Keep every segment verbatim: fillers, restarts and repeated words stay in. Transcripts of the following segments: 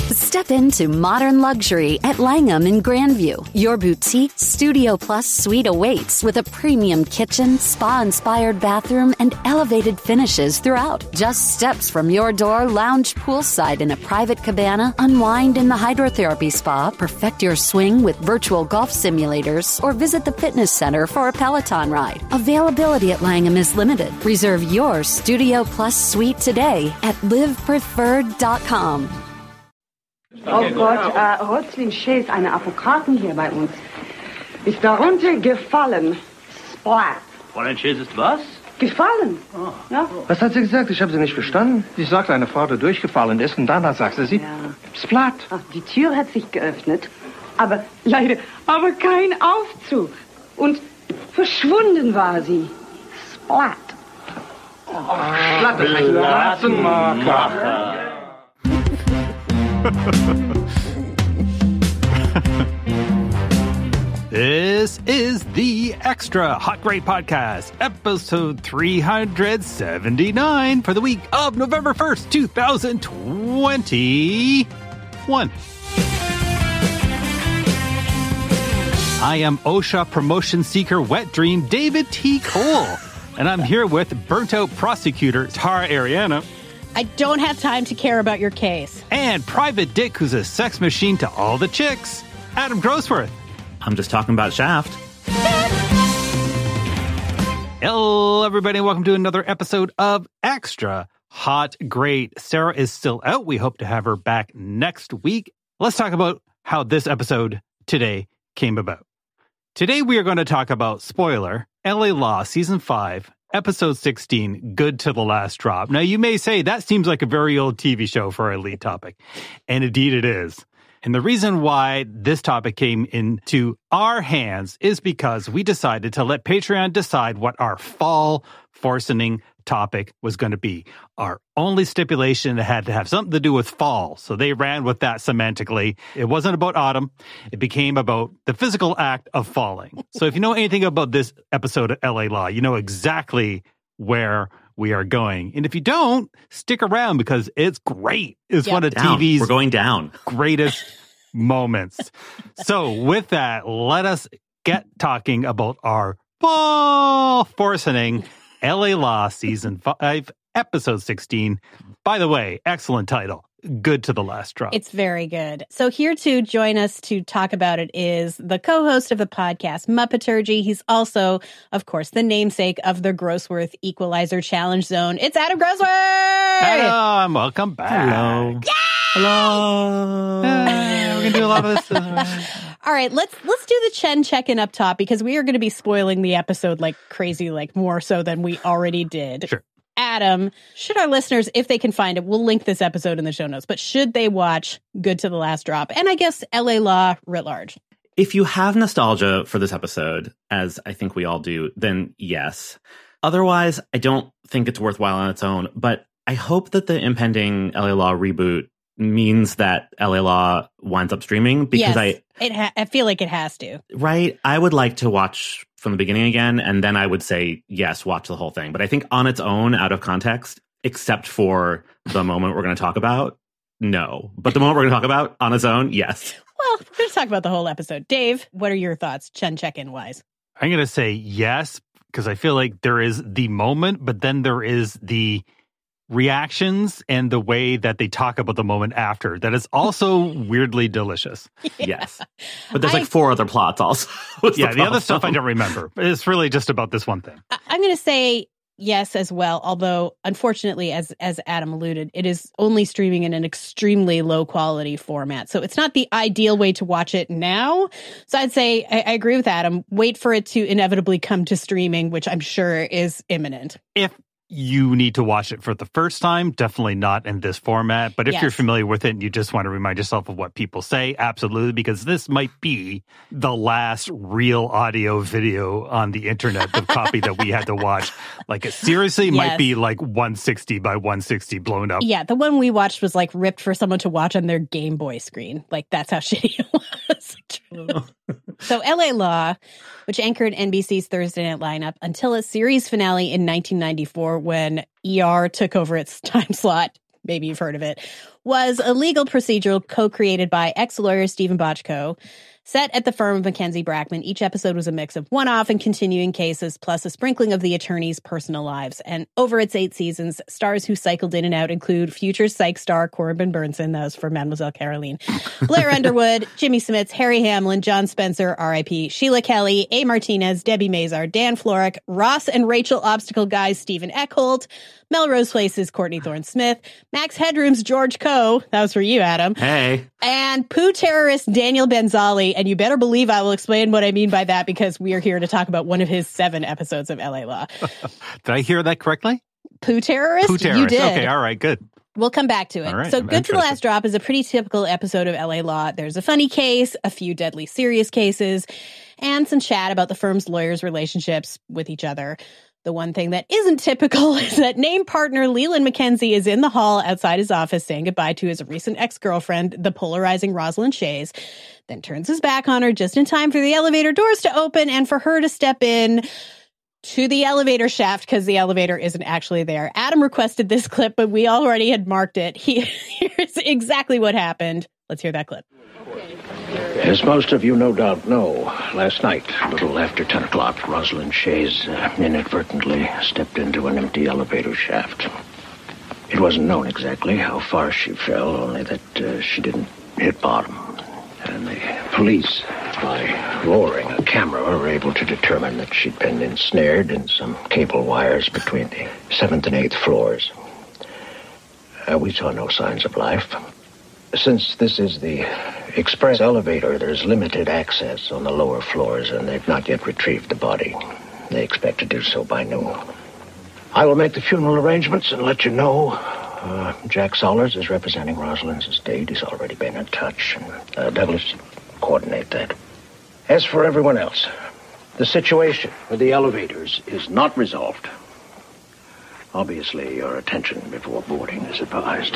Step into modern luxury at Langham in Grandview. Your boutique Studio Plus suite awaits with a premium kitchen, spa-inspired bathroom, and elevated finishes throughout. Just steps from your door, lounge poolside in a private cabana, unwind in the hydrotherapy spa, perfect your swing with virtual golf simulators, or visit the fitness center for a Peloton ride. Availability at Langham is limited. Reserve your Studio Plus suite today at live preferred dot com. Oh Gott, äh, Rötzlin Schee ist eine Apokaten hier bei uns. Ist darunter gefallen. Splat. Fräulein Schäs ist was? Gefallen. Oh. Ja? Was hat sie gesagt? Ich habe sie nicht verstanden. Sie sagt, eine Frau, die durchgefallen ist, und danach sagte sie, ja. Splat. Ach, die Tür hat sich geöffnet, aber leider, aber kein Aufzug. Und verschwunden war sie. Splat. Oh, Splat ist ein Platzenmarker. This is the Extra Hot Great Podcast, episode three hundred seventy-nine for the week of November first, twenty twenty-one. I am OSHA promotion seeker wet dream David T. Cole, and I'm here with burnt out prosecutor Tara Ariana. I don't have time to care about your case. And private dick who's a sex machine to all the chicks, Adam Grossworth. I'm just talking about Shaft. Hello, everybody, and welcome to another episode of Extra Hot Great. Sarah is still out. We hope to have her back next week. Let's talk about how this episode today came about. Today, we are going to talk about, spoiler, L A Law Season five, Episode sixteen, Good to the Last Drop. Now, you may say that seems like a very old T V show for our lead topic. And indeed it is. And the reason why this topic came into our hands is because we decided to let Patreon decide what our fall forcing topic was going to be. Our only stipulation had to have something to do with fall. So they ran with that semantically. It wasn't about autumn. It became about the physical act of falling. So if you know anything about this episode of L A Law, you know exactly where we are going. And if you don't, stick around because it's great. It's yep. one of down. T V's We're going down. greatest moments. So with that, let us get talking about our fall forcing L A Law Season five, Episode sixteen. By the way, excellent title. Good to the Last Drop. It's very good. So here to join us to talk about it is the co-host of the podcast, Muppeturgy. He's also, of course, the namesake of the Grossworth Equalizer Challenge Zone. It's Adam Grossworth! Adam, welcome back. Hello. Yeah! Hello. Uh, we're going to do a lot of this. All right, let's let's do the Chen check-in up top because we are going to be spoiling the episode like crazy, like more so than we already did. Sure. Adam, should our listeners, if they can find it, we'll link this episode in the show notes, but should they watch Good to the Last Drop? And I guess L A Law writ large. If you have nostalgia for this episode, as I think we all do, then yes. Otherwise, I don't think it's worthwhile on its own, but I hope that the impending L A Law reboot means that L A Law winds up streaming because yes, I it ha- I feel like it has to. Right. I would like to watch from the beginning again, and then I would say, yes, watch the whole thing. But I think on its own, out of context, except for the moment we're going to talk about, no. But the moment we're going to talk about on its own, yes. Well, we're going to talk about the whole episode. Dave, what are your thoughts, Chen check-in wise? I'm going to say yes, because I feel like there is the moment, but then there is the reactions and the way that they talk about the moment after that is also weirdly delicious. Yeah. Yes. But there's I, like four other plots also. Yeah, the, the other stuff I don't remember. It's really just about this one thing. I, I'm going to say yes as well, although unfortunately, as as Adam alluded, it is only streaming in an extremely low quality format. So it's not the ideal way to watch it now. So I'd say I, I agree with Adam. Wait for it to inevitably come to streaming, which I'm sure is imminent. If you need to watch it for the first time, definitely not in this format. But if yes. you're familiar with it and you just want to remind yourself of what people say, absolutely, because this might be the last real audio video on the internet, the copy that we had to watch. Like, it seriously yes. might be like one sixty by one sixty blown up. Yeah, the one we watched was like ripped for someone to watch on their Game Boy screen. Like, that's how shitty it was. So L A Law, which anchored N B C's Thursday night lineup until its series finale in nineteen ninety-four when E R took over its time slot, maybe you've heard of it, was a legal procedural co-created by ex-lawyer Stephen Bochco, set at the firm of Mackenzie Brackman. Each episode was a mix of one-off and continuing cases, plus a sprinkling of the attorneys' personal lives. And over its eight seasons, stars who cycled in and out include future psych star Corbin Burnson, that was for Mademoiselle Caroline, Blair Underwood, Jimmy Smits, Harry Hamlin, John Spencer, R I P, Sheila Kelly, A. Martinez, Debbie Mazar, Dan Florek, Ross and Rachel Obstacle Guy's Stephen Eckholt, Melrose Place's Courtney Thorne-Smith, Max Headroom's George Coe, that was for you, Adam. Hey. And poo terrorist Daniel Benzali, and you better believe I will explain what I mean by that because we are here to talk about one of his seven episodes of L A Law. Did I hear that correctly? Poo terrorist? Poo terrorist. You did. Okay, all right, good. We'll come back to it. Right, so I'm Good to the interested. Last Drop is a pretty typical episode of L A Law. There's a funny case, a few deadly serious cases, and some chat about the firm's lawyers' relationships with each other. The one thing that isn't typical is that named partner Leland Mackenzie is in the hall outside his office saying goodbye to his recent ex-girlfriend, the polarizing Rosalind Shays, then turns his back on her just in time for the elevator doors to open and for her to step in to the elevator shaft because the elevator isn't actually there. Adam requested this clip, but we already had marked it. He, here's exactly what happened. Let's hear that clip. As most of you no doubt know, last night, a little after ten o'clock, Rosalind Shays uh, inadvertently stepped into an empty elevator shaft. It wasn't known exactly how far she fell, only that uh, she didn't hit bottom. And the police, by lowering a camera, were able to determine that she'd been ensnared in some cable wires between the seventh and eighth floors. Uh, we saw no signs of life. Since this is the express elevator, there's limited access on the lower floors, and they've not yet retrieved the body. They expect to do so by noon. I will make the funeral arrangements and let you know. Uh, Jack Sollers is representing Rosalind's estate. He's already been in touch, and uh, Douglas coordinate that. As for everyone else, the situation with the elevators is not resolved. Obviously, your attention before boarding is advised.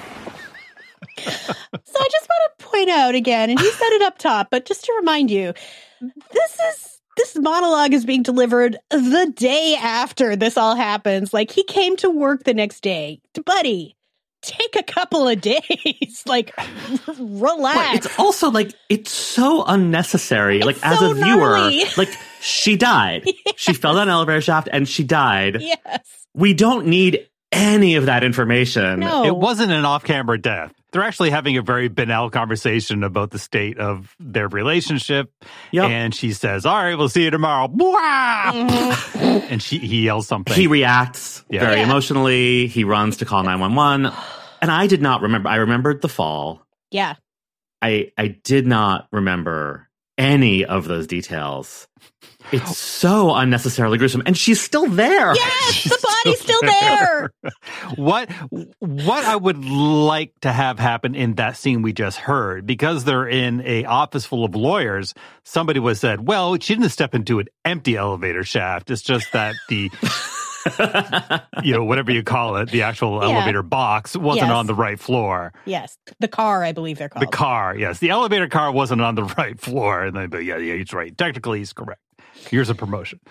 So I just want to point out again, and he said it up top, but just to remind you, this is this monologue is being delivered the day after this all happens. Like, he came to work the next day. Buddy, take a couple of days. Like, relax. Well, it's also like, it's so unnecessary. It's like, as so a viewer, gnarly. like, she died. Yes. She fell down an elevator shaft and she died. Yes. We don't need any of that information. No. It wasn't an off-camera death. They're actually having a very banal conversation about the state of their relationship. Yep. And she says, all right, we'll see you tomorrow. Mm-hmm. And she he yells something. He reacts Yeah. very Yeah. emotionally. He runs to call nine one one. And I did not remember. I remembered the fall. Yeah. I I did not remember any of those details. It's so unnecessarily gruesome. And she's still there. Yes, the body's still there. What what I would like to have happen in that scene we just heard, because they're in a office full of lawyers, somebody was said, well, she didn't step into an empty elevator shaft. It's just that the, you know, whatever you call it, the actual Yeah. elevator box wasn't Yes. on the right floor. Yes, the car, I believe they're called. The car, yes. The elevator car wasn't on the right floor. And they, but yeah, yeah, he's right. Technically, he's correct. Here's a promotion.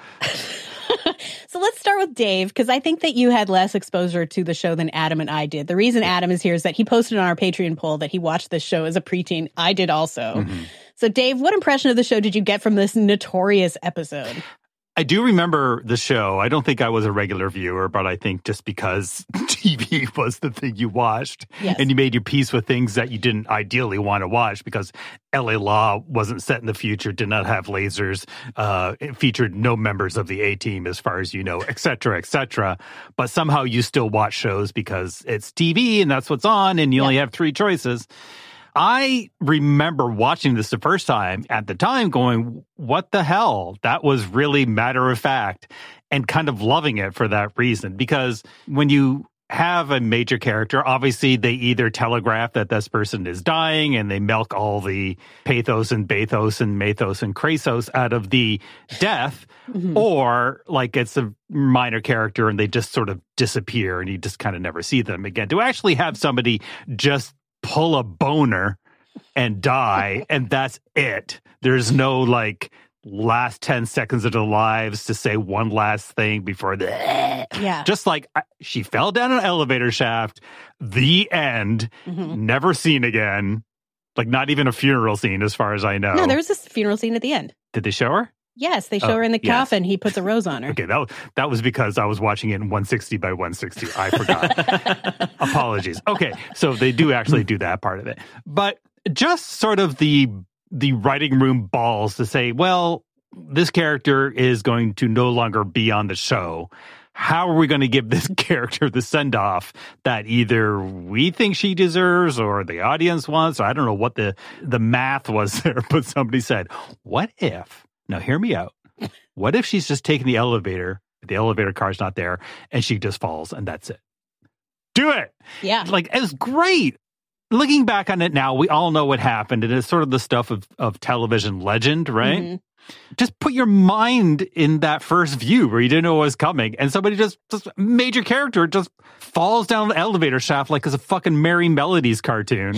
So let's start with Dave, because I think that you had less exposure to the show than Adam and I did. The reason Adam is here is that he posted on our Patreon poll that he watched this show as a preteen. I did also. Mm-hmm. So Dave, what impression of the show did you get from this notorious episode? I do remember the show. I don't think I was a regular viewer, but I think just because T V was the thing you watched, Yes. and you made your peace with things that you didn't ideally want to watch, because L A Law wasn't set in the future, did not have lasers, uh, it featured no members of the A-Team as far as you know, et cetera, et cetera. But somehow you still watch shows because it's T V and that's what's on, and you Yeah. only have three choices. I remember watching this the first time at the time going, what the hell? That was really matter of fact, and kind of loving it for that reason. Because when you have a major character, obviously they either telegraph that this person is dying and they milk all the pathos and bathos and mathos and krasos out of the death, Mm-hmm. or like it's a minor character and they just sort of disappear and you just kind of never see them again. To actually have somebody just pull a boner and die, and that's it. There's no like last ten seconds of their lives to say one last thing before the yeah. Just like she fell down an elevator shaft, the end, mm-hmm. never seen again. Like not even a funeral scene as far as I know. No, there was this funeral scene at the end. Did they show her? Yes, they show oh, her in the yes. coffin. He puts a rose on her. Okay, that was, that was because I was watching it in one sixty by one sixty. I forgot. Apologies. Okay, so they do actually do that part of it. But just sort of the the writing room balls to say, well, this character is going to no longer be on the show. How are we going to give this character the send-off that either we think she deserves or the audience wants? I don't know what the, the math was there, but somebody said, what if, now hear me out, what if she's just taking the elevator, the elevator car's not there, and she just falls and that's it? Do it! Yeah. Like, it was great. Looking back on it now, we all know what happened, and it's sort of the stuff of, of television legend, right? Mm-hmm. Just put your mind in that first view where you didn't know what was coming, and somebody just, just major character just falls down the elevator shaft like it's a fucking Merry Melodies cartoon.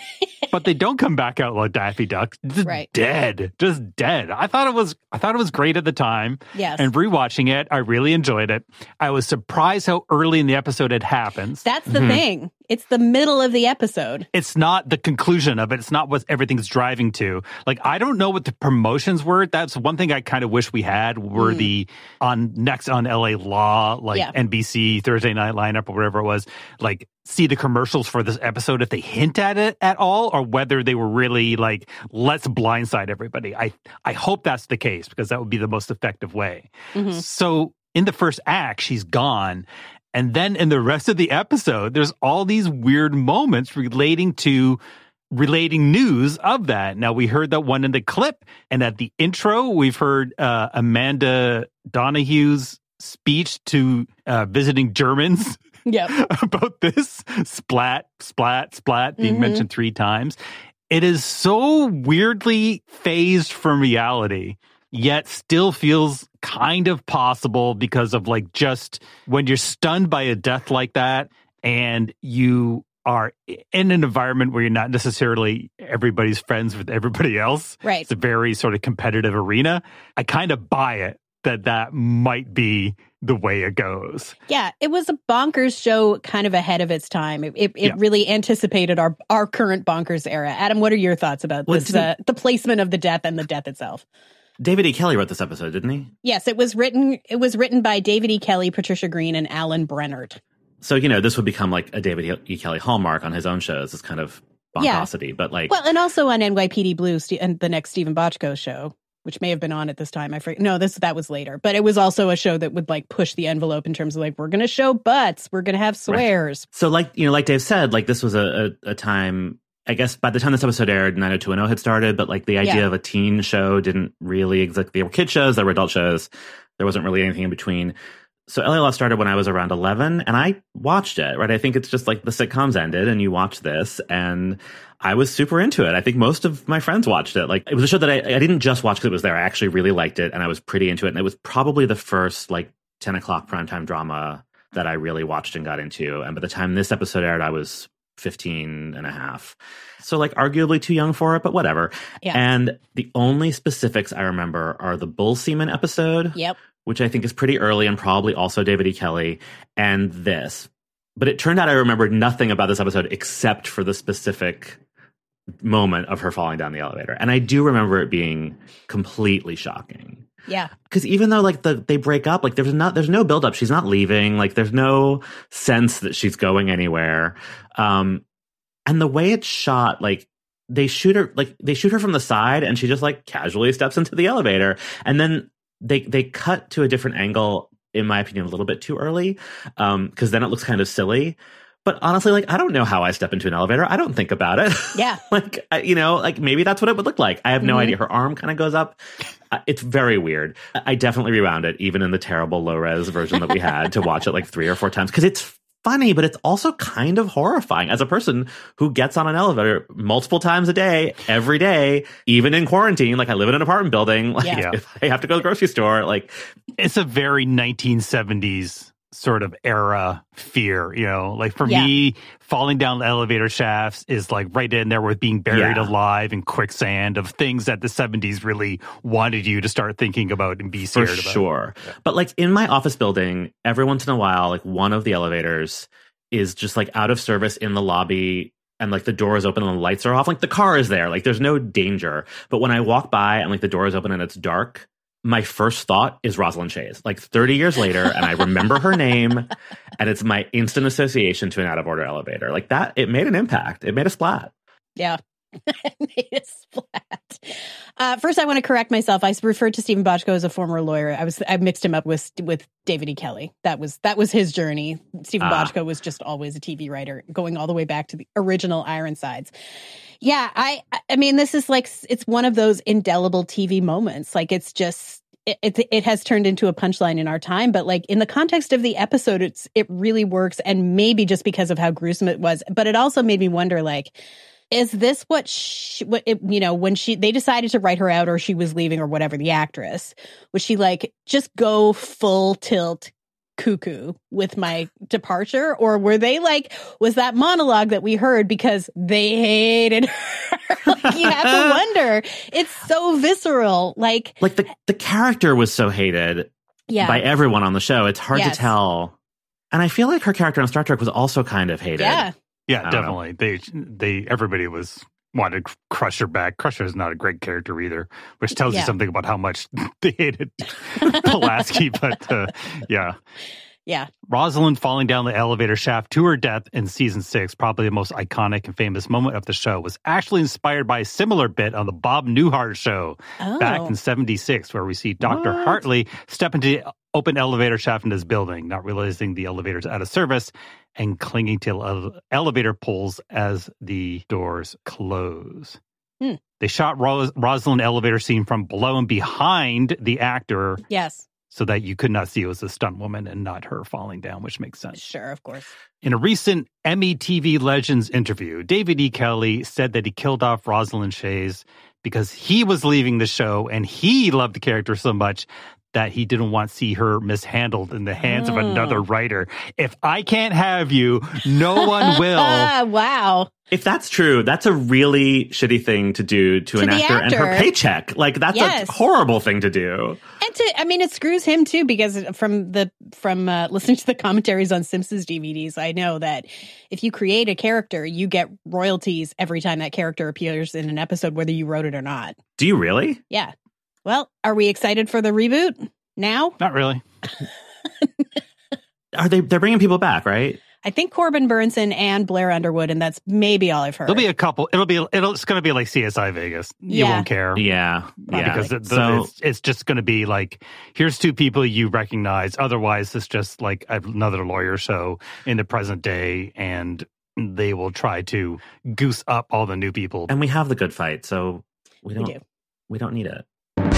But they don't come back out like Daffy Duck. Just right. dead. Just dead. I thought it was I thought it was great at the time. Yes. And rewatching it, I really enjoyed it. I was surprised how early in the episode it happens. That's the mm-hmm. thing. It's the middle of the episode. It's not the conclusion of it. It's not what everything's driving to. Like, I don't know what the promotions were. That's one thing I kind of wish we had were mm. the on next on L A Law, like yeah. N B C Thursday Night Lineup or whatever it was. Like, see the commercials for this episode if they hint at it at all, or whether they were really like, let's blindside everybody. I I hope that's the case, because that would be the most effective way. Mm-hmm. So in the first act, she's gone. And then in the rest of the episode, there's all these weird moments relating to relating news of that. Now, we heard that one in the clip, and at the intro, we've heard uh, Amanda Donahue's speech to uh, visiting Germans. Yep. About this splat, splat, splat being mm-hmm. mentioned three times. It is so weirdly phased from reality, yet still feels kind of possible because of like just when you're stunned by a death like that and you are in an environment where you're not necessarily everybody's friends with everybody else. Right. It's a very sort of competitive arena. I kind of buy it that that might be the way it goes. Yeah, it was a bonkers show kind of ahead of its time. It, it, it yeah. really anticipated our, our current bonkers era. Adam, what are your thoughts about well, this, uh, the placement of the death and the death itself? David E. Kelley wrote this episode, didn't he? Yes, it was written It was written by David E. Kelley, Patricia Green, and Alan Brennert. So, you know, this would become like a David E. Kelley hallmark on his own shows, this kind of bonkosity. Yeah. But like, well, and also on N Y P D Blue and the next Stephen Bochco show, which may have been on at this time. I forget. No, this that was later. But it was also a show that would like push the envelope in terms of like, we're going to show butts. We're going to have swears. Right. So like, you know, like Dave said, like this was a, a, a time, I guess by the time this episode aired, nine oh two one oh had started. But like the idea yeah. of a teen show didn't really exist. There were kid shows, there were adult shows. There wasn't really anything in between. So L A Law started when I was around eleven, and I watched it, right? I think it's just like the sitcoms ended and you watch this, and I was super into it. I think most of my friends watched it. Like, it was a show that I, I didn't just watch because it was there. I actually really liked it, and I was pretty into it. And it was probably the first like ten o'clock primetime drama that I really watched and got into. And by the time this episode aired, I was fifteen and a half. So like arguably too young for it, but whatever. Yeah. And the only specifics I remember are the bull semen episode. Yep. Which I think is pretty early and probably also David E. Kelley, and this. But it turned out I remembered nothing about this episode except for the specific moment of her falling down the elevator. And I do remember it being completely shocking. Yeah. Because even though like the they break up, like there's not there's no buildup. She's not leaving. Like there's no sense that she's going anywhere. Um, and the way it's shot, like they shoot her like they shoot her from the side and she just like casually steps into the elevator. And then They they cut to a different angle, in my opinion, a little bit too early, um, because then it looks kind of silly. But honestly, like, I don't know how I step into an elevator. I don't think about it. Yeah. like, I, you know, like maybe that's what it would look like. I have no mm-hmm. idea. Her arm kind of goes up. Uh, it's very weird. I definitely rewound it, even in the terrible low-res version that we had to watch it like three or four times, because it's funny, but it's also kind of horrifying. As a person who gets on an elevator multiple times a day, every day, even in quarantine, like I live in an apartment building, like yeah. if I have to go to the grocery store, like it's a very nineteen seventies sort of era fear, you know, like for Yeah. me, falling down the elevator shafts is like right in there with being buried Yeah. alive in quicksand of things that the seventies really wanted you to start thinking about and be For scared about. sure. But like in my office building, every once in a while, like one of the elevators is just like out of service in the lobby, and like the door is open and the lights are off. Like the car is there. Like there's no danger. But when I walk by and like the door is open and it's dark, my first thought is Rosalind Shays. Like thirty years later, and I remember her name, and it's my instant association to an out of order elevator. Like that, it made an impact. It made a splat. Yeah. It made a splat. Uh, first, I want to correct myself. I referred to Stephen Bochco as a former lawyer. I was I mixed him up with with David E. Kelly. That was that was his journey. Stephen Ah. Bochco was just always a T V writer, going all the way back to the original Ironsides. Yeah, I I mean, this is like it's one of those indelible T V moments. Like it's just. It, it it has turned into a punchline in our time, but like in the context of the episode, it's it really works, and maybe just because of how gruesome it was. But it also made me wonder, like, is this what she, what it, you know, when she they decided to write her out, or she was leaving, or whatever, the actress, was she like just go full tilt cuckoo with my departure, or were they like, was that monologue that we heard because they hated her? Like, you have to wonder. It's so visceral, like Like the the character was so hated yeah, by everyone on the show. It's hard Yes. to tell. And I feel like her character on Star Trek was also kind of hated. yeah, Yeah, I don't definitely. They they everybody was wanted to crush her back. Crusher is not a great character either, which tells Yeah. you something about how much they hated Pulaski. But uh, yeah. yeah. Rosalind falling down the elevator shaft to her death in season six, probably the most iconic and famous moment of the show, was actually inspired by a similar bit on the Bob Newhart show Oh. back in seventy-six, where we see Doctor What? Hartley step into the open elevator shaft in his building, not realizing the elevator's out of service and clinging to ele- elevator poles as the doors close. Hmm. They shot Ros- Rosalind elevator scene from below and behind the actor Yes, so that you could not see it was a stunt woman and not her falling down, which makes sense. sure, of course. In a recent Emmy T V Legends interview, David E. Kelly said that he killed off Rosalind Shays because he was leaving the show and he loved the character so much that he didn't want to see her mishandled in the hands Oh. of another writer. If I can't have you, no one will. Wow. If that's true, that's a really shitty thing to do to, To an the actor, and her actor. paycheck. Like that's Yes. a horrible thing to do. And to, I mean, it screws him too, because from the from uh, listening to the commentaries on Simpsons D V Ds, I know that if you create a character, you get royalties every time that character appears in an episode, whether you wrote it or not. Do you really? Yeah. Well, are we excited for the reboot now? Not really. Are they? They're bringing people back, right? I think Corbin Burnson and Blair Underwood, and that's maybe all I've heard. There'll be a couple. It'll be. It'll. It's going to be like C S I Vegas. You Yeah. won't care. Yeah, yeah. Because the, the, so it's, it's just going to be like, here's two people you recognize. Otherwise, it's just like another lawyer show in the present day, and they will try to goose up all the new people. and we have the good fight, so we We don't. do. We don't need it.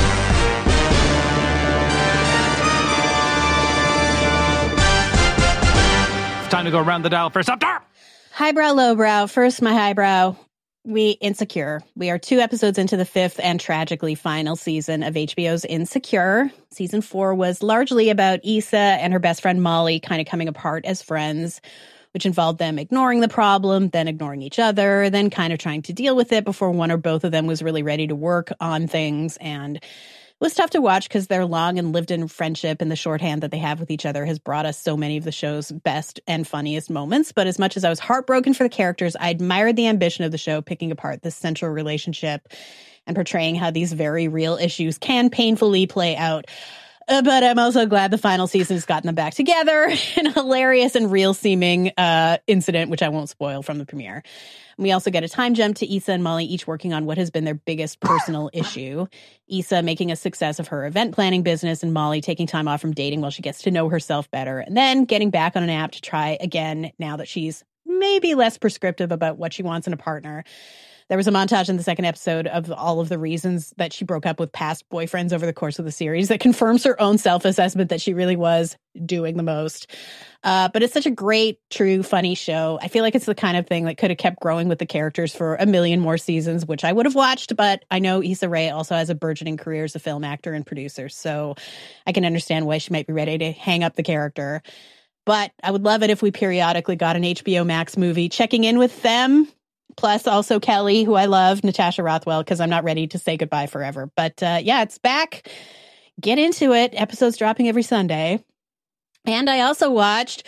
It's time to go around the dial first up there. Highbrow, lowbrow. First, my highbrow. We Insecure. We are two episodes into the fifth and tragically final season of H B O's Insecure. Season four was largely about Issa and her best friend Molly kind of coming apart as friends, which involved them ignoring the problem, then ignoring each other, then kind of trying to deal with it before one or both of them was really ready to work on things. And it was tough to watch because their long and lived-in friendship and the shorthand that they have with each other has brought us so many of the show's best and funniest moments. But as much as I was heartbroken for the characters, I admired the ambition of the show picking apart this central relationship and portraying how these very real issues can painfully play out. Uh, but I'm also glad the final season has gotten them back together in a hilarious and real-seeming uh, incident, which I won't spoil from the premiere. We also get a time jump to Issa and Molly each working on what has been their biggest personal issue. Issa making a success of her event planning business, and Molly taking time off from dating while she gets to know herself better, and then getting back on an app to try again now that she's maybe less prescriptive about what she wants in a partner. There was a montage in the second episode of all of the reasons that she broke up with past boyfriends over the course of the series that confirms her own self-assessment that she really was doing the most. Uh, but it's such a great, true, funny show. I feel like it's the kind of thing that could have kept growing with the characters for a million more seasons, which I would have watched. But I know Issa Rae also has a burgeoning career as a film actor and producer, so I can understand why she might be ready to hang up the character. But I would love it if we periodically got an H B O Max movie checking in with them. Plus also Kelly, who I love, Natasha Rothwell, because I'm not ready to say goodbye forever. But uh, yeah, it's back. Get into it. Episodes dropping every Sunday. And I also watched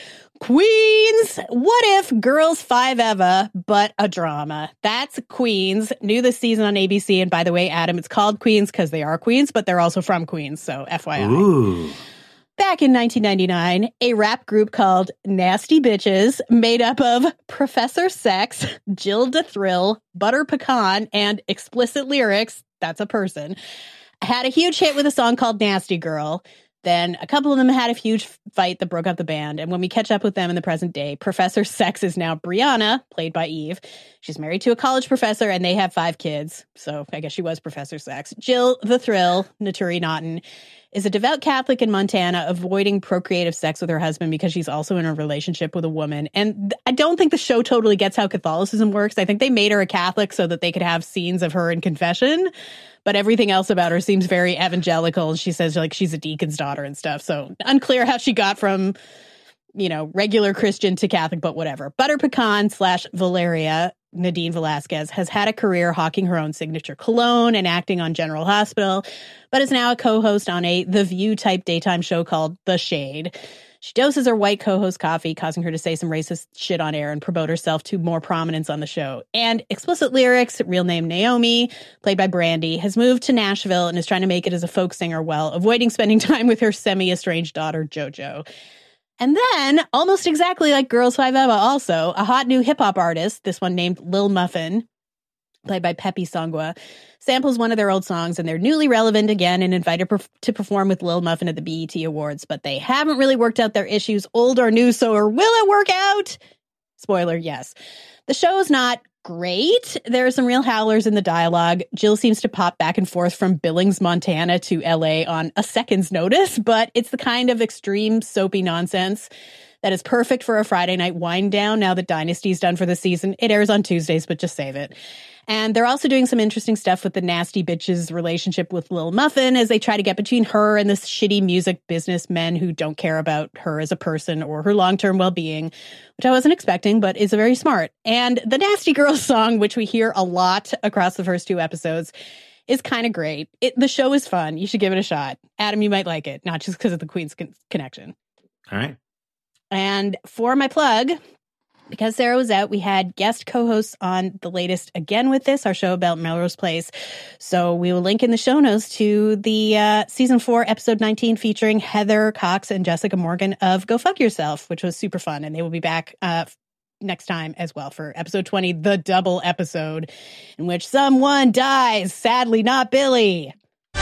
Queens. What if Girls Five Eva, but a drama? That's Queens. New this season on A B C. And by the way, Adam, it's called Queens because they are Queens, but they're also from Queens. So F Y I. Ooh. Back in nineteen ninety-nine, a rap group called Nasty Bitches, made up of Professor Sex, Jill DeThrill, Butter Pecan, and Explicit Lyrics, that's a person, had a huge hit with a song called Nasty Girl. Then a couple of them had a huge fight that broke up the band. And when we catch up with them in the present day, Professor Sex is now Brianna, played by Eve. She's married to a college professor and they have five kids. So I guess she was Professor Sex. Jill the Thrill, Naturi Naughton, is a devout Catholic in Montana, avoiding procreative sex with her husband because she's also in a relationship with a woman. And th- I don't think the show totally gets how Catholicism works. I think they made her a Catholic so that they could have scenes of her in confession. But everything else about her seems very evangelical. And she says like she's a deacon's daughter and stuff. So unclear how she got from, you know, regular Christian to Catholic, but whatever. Butter Pecan slash Valeria, Nadine Velasquez, has had a career hawking her own signature cologne and acting on General Hospital, but is now a co-host on a The View type daytime show called The Shade. She doses her white co-host coffee, causing her to say some racist shit on air and promote herself to more prominence on the show. And Explicit Lyrics, real name Naomi, played by Brandy, has moved to Nashville and is trying to make it as a folk singer while avoiding spending time with her semi-estranged daughter, JoJo. And then, almost exactly like Girls Five Eva also, a hot new hip-hop artist, this one named Lil Muffin, played by Pepe Songwa, samples one of their old songs, and they're newly relevant again and invited per- to perform with Lil Muffin at the B E T Awards, but they haven't really worked out their issues, old or new, so or will it work out? Spoiler, yes. The show is not great. There are some real howlers in the dialogue. Jill seems to pop back and forth from Billings, Montana to L A on a second's notice, but it's the kind of extreme soapy nonsense that is perfect for a Friday night wind down now that Dynasty's done for the season. It airs on Tuesdays, but just save it. And they're also doing some interesting stuff with the Nasty Bitches relationship with Lil Muffin as they try to get between her and this shitty music businessmen who don't care about her as a person or her long-term well-being, which I wasn't expecting, but is very smart. And the Nasty Girl song, which we hear a lot across the first two episodes, is kind of great. It, the show is fun. You should give it a shot. Adam, you might like it, not just because of the Queen's con- connection. All right. And for my plug, because Sarah was out, we had guest co-hosts on the latest Again With This, our show about Melrose Place. So we will link in the show notes to the uh, season four, episode nineteen, featuring Heather Cox and Jessica Morgan of Go Fuck Yourself, which was super fun. And they will be back uh, next time as well for episode twenty, the double episode, in which someone dies. Sadly, not Billy.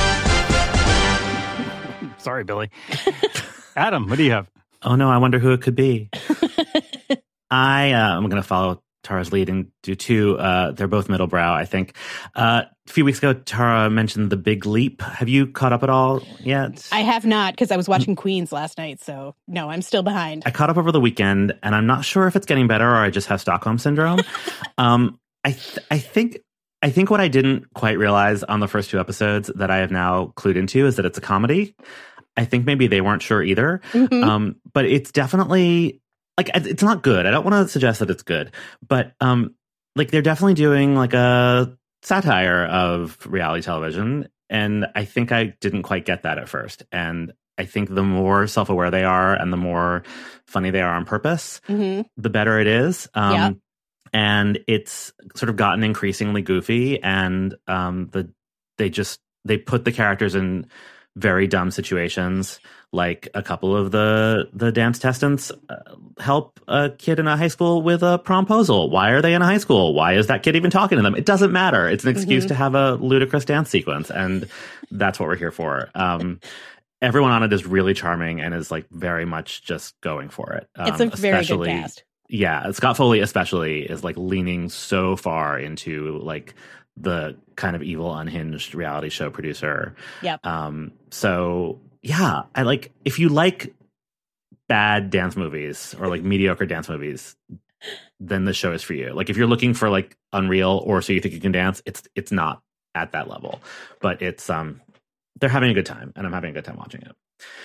Sorry, Billy. Adam, what do you have? Oh, no, I wonder who it could be. I, uh, I'm going to follow Tara's lead and do two. Uh, they're both middlebrow, I think. Uh, a few weeks ago, Tara mentioned The Big Leap. Have you caught up at all yet? I have not, because I was watching Queens last night. So, no, I'm still behind. I caught up over the weekend, and I'm not sure if it's getting better or I just have Stockholm Syndrome. um, I, th- I think... I think what I didn't quite realize on the first two episodes that I have now clued into is that it's a comedy. I think maybe they weren't sure either. Mm-hmm. Um, but it's definitely, like, it's not good. I don't want to suggest that it's good. But, um, like, they're definitely doing, like, a satire of reality television. And I think I didn't quite get that at first. And I think the more self-aware they are and the more funny they are on purpose, mm-hmm. the better it is. Um, yeah. And it's sort of gotten increasingly goofy, and um, the they just they put the characters in very dumb situations. Like a couple of the the dance testants uh, help a kid in a high school with a promposal. Why are they in a high school? Why is that kid even talking to them? It doesn't matter. It's an excuse mm-hmm. to have a ludicrous dance sequence, and that's what we're here for. Um, everyone on it is really charming and is like very much just going for it. Um, it's a very good cast. Yeah, Scott Foley especially is like leaning so far into like the kind of evil, unhinged reality show producer. Yep. Um, so yeah, I like if you like bad dance movies or like mediocre dance movies, then the show is for you. Like if you're looking for like Unreal or So You Think You Can Dance, it's it's not at that level, but it's um they're having a good time, and I'm having a good time watching it.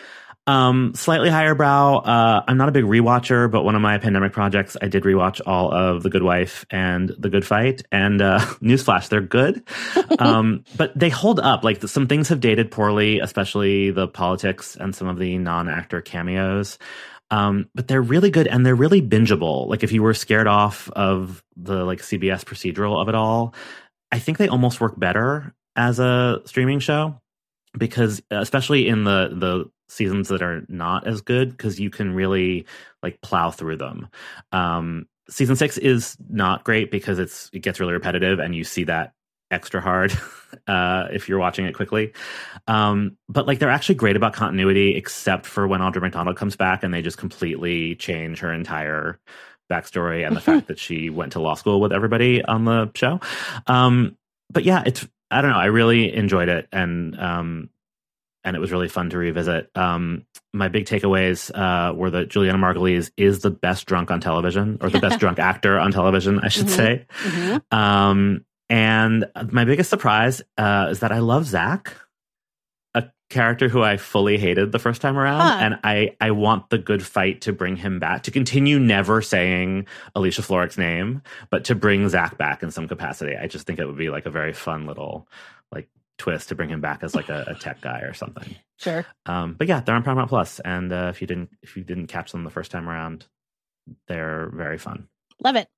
Um, slightly higher brow. Uh, I'm not a big rewatcher, but one of my pandemic projects, I did rewatch all of The Good Wife and The Good Fight. And uh, newsflash, they're good. um, but they hold up. Like some things have dated poorly, especially the politics and some of the non-actor cameos. Um, but they're really good and they're really bingeable. Like if you were scared off of the like C B S procedural of it all, I think they almost work better as a streaming show because especially in the, the seasons that are not as good, because you can really like plow through them. Um, season six is not great because it's, it gets really repetitive and you see that extra hard uh if you're watching it quickly, um but like they're actually great about continuity except for when Audra McDonald comes back and they just completely change her entire backstory and the fact that she went to law school with everybody on the show. Um but yeah, it's I don't know, I really enjoyed it, and um and it was really fun to revisit. Um my big takeaways uh were that Juliana Margulies is the best drunk on television, or the best drunk actor on television, I should mm-hmm. say. Mm-hmm. um And my biggest surprise uh, is that I love Zach, a character who I fully hated the first time around. Huh. And I, I want The Good Fight to bring him back, to continue never saying Alicia Florrick's name, but to bring Zach back in some capacity. I just think it would be like a very fun little like twist to bring him back as like a, a tech guy or something. Sure. Um, but yeah, they're on Paramount Plus, and uh, if you didn't if you didn't catch them the first time around, they're very fun. Love it.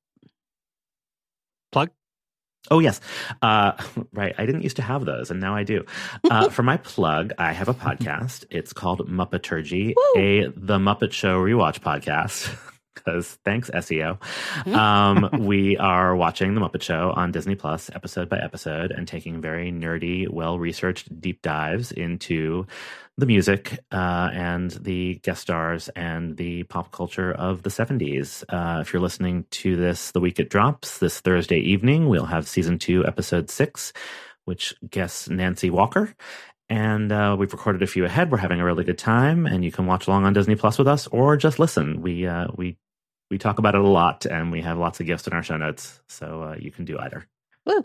Plug. Oh, yes. Uh, right. I didn't used to have those, and now I do. Uh, for my plug, I have a podcast. It's called Muppeturgy, Woo! a The Muppet Show rewatch podcast. Because thanks, S E O. Um, we are watching The Muppet Show on Disney Plus episode by episode and taking very nerdy, well-researched deep dives into the music uh, and the guest stars and the pop culture of the seventies. Uh, if you're listening to this the week it drops, this Thursday evening, we'll have season two, episode six, which guests Nancy Walker. And uh, we've recorded a few ahead. We're having a really good time, and you can watch along on Disney Plus with us or just listen. We uh, we we talk about it a lot, and we have lots of gifts in our show notes, so uh, you can do either. Woo!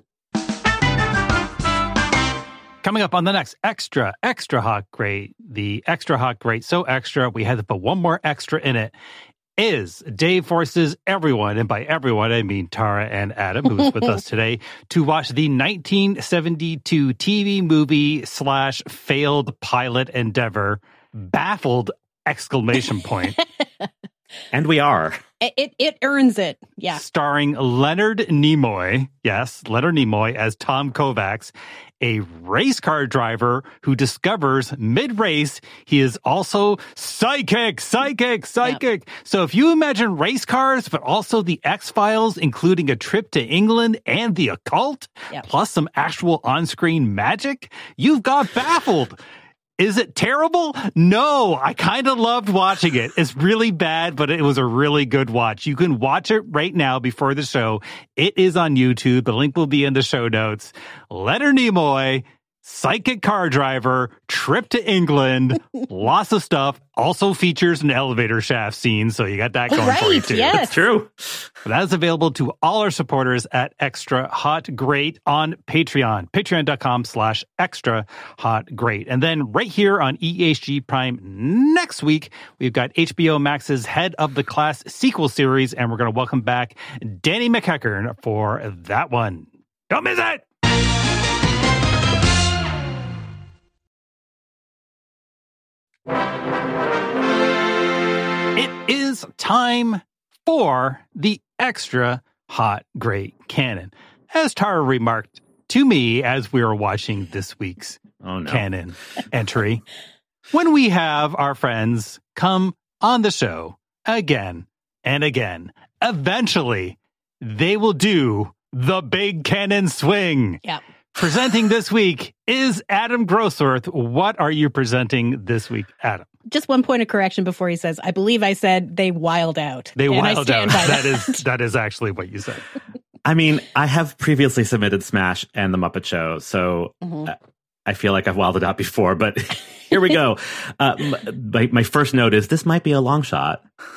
Coming up on the next Extra, Extra Hot Great, the Extra Hot Great, so extra, we had to put one more extra in it, is Dave forces everyone, and by everyone, I mean Tara and Adam, who's with us today, to watch the nineteen seventy-two T V movie slash failed pilot endeavor, Baffled! Exclamation point. And we are. It, it it earns it, yeah. Starring Leonard Nimoy, yes, Leonard Nimoy as Tom Kovacs, a race car driver who discovers mid-race he is also psychic, psychic, psychic. Yep. So if you imagine race cars, but also the X-Files, including a trip to England and the occult, yep. plus some actual on-screen magic, you've got Baffled. Is it terrible? No, I kind of loved watching it. It's really bad, but it was a really good watch. You can watch it right now before the show. It is on YouTube. The link will be in the show notes. Leonard Nimoy, psychic car driver, trip to England, lots of stuff. Also features an elevator shaft scene, so you got that going right, for you too. Yes. That's true. That is available to all our supporters at Extra Hot Great on Patreon. Patreon.com slash Extra Hot Great. And then right here on E H G Prime next week, we've got H B O Max's Head of the Class sequel series, and we're going to welcome back Danny McEachern for that one. Don't miss it! It is time for the Extra Hot Great Canon. As Tara remarked to me as we were watching this week's oh, no. canon entry, when we have our friends come on the show again and again, eventually they will do the big canon swing. Yeah. Presenting this week is Adam Grossworth. What are you presenting this week, Adam? Just one point of correction before he says, I believe I said they wild out. They wild out. That. that is that is actually what you said. I mean, I have previously submitted Smash and The Muppet Show, so mm-hmm. I feel like I've wilded out before, but here we go. Uh, my, my first note is this might be a long shot,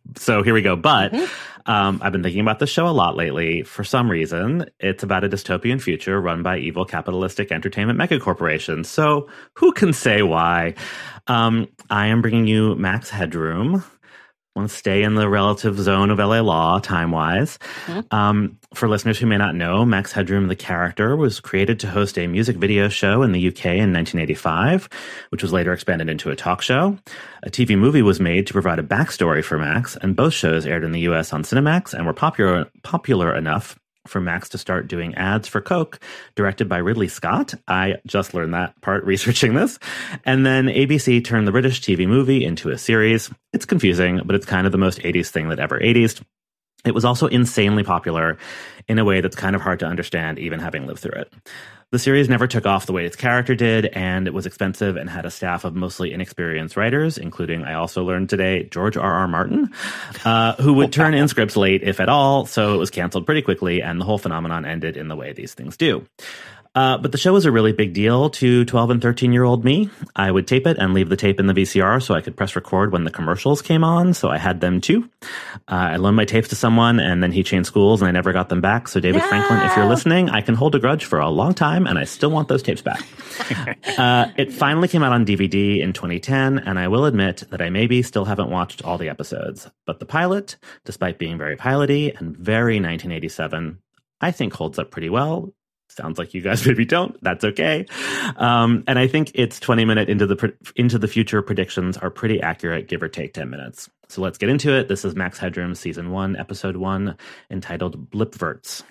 So here we go. But mm-hmm. um, I've been thinking about this show a lot lately. For some reason, it's about a dystopian future run by evil capitalistic entertainment megacorporations. So who can say why? Um, I am bringing you Max Headroom. I want to stay in the relative zone of L A Law, time-wise. Mm-hmm. Um, for listeners who may not know, Max Headroom, the character, was created to host a music video show in the U K in nineteen eighty-five, which was later expanded into a talk show. A T V movie was made to provide a backstory for Max, and both shows aired in the U S on Cinemax and were popular popular enough for Max to start doing ads for Coke, directed by Ridley Scott. I just learned that part researching this. And then A B C turned the British T V movie into a series. It's confusing, but it's kind of the most eighties thing that ever eighties. It was also insanely popular in a way that's kind of hard to understand, even having lived through it. The series never took off the way its character did, and it was expensive and had a staff of mostly inexperienced writers, including, I also learned today, George R. R. Martin, uh, who would turn in scripts late, if at all, so it was canceled pretty quickly, and the whole phenomenon ended in the way these things do. Uh, but the show was a really big deal to twelve and thirteen-year-old me. I would tape it and leave the tape in the V C R so I could press record when the commercials came on, so I had them too. Uh, I loaned my tapes to someone, and then he changed schools, and I never got them back. So David no. Franklin, if you're listening, I can hold a grudge for a long time, and I still want those tapes back. uh, it finally came out on D V D in twenty ten, and I will admit that I maybe still haven't watched all the episodes. But the pilot, despite being very piloty and very nineteen eighty-seven, I think holds up pretty well. Sounds like you guys maybe don't. That's okay. Um, and I think its twenty minute into the into the future predictions are pretty accurate, give or take ten minutes. So let's get into it. This is Max Headroom, Season one, Episode one, entitled Blipverts.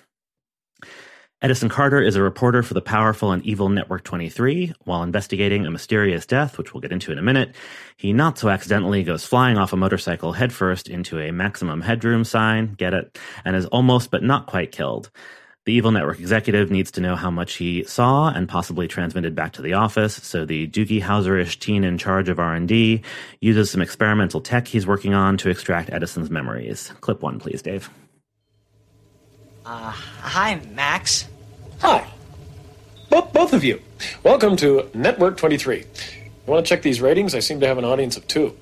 Edison Carter is a reporter for the powerful and evil Network twenty-three. While investigating a mysterious death, which we'll get into in a minute, he not so accidentally goes flying off a motorcycle headfirst into a maximum headroom sign, get it, and is almost but not quite killed. The evil network executive needs to know how much he saw and possibly transmitted back to the office, so the Doogie Howser-ish teen in charge of R and D uses some experimental tech he's working on to extract Edison's memories. Clip one, please, Dave. Uh, hi, Max. Hi. Both, both of you. Welcome to Network twenty-three. You want to check these ratings? I seem to have an audience of two.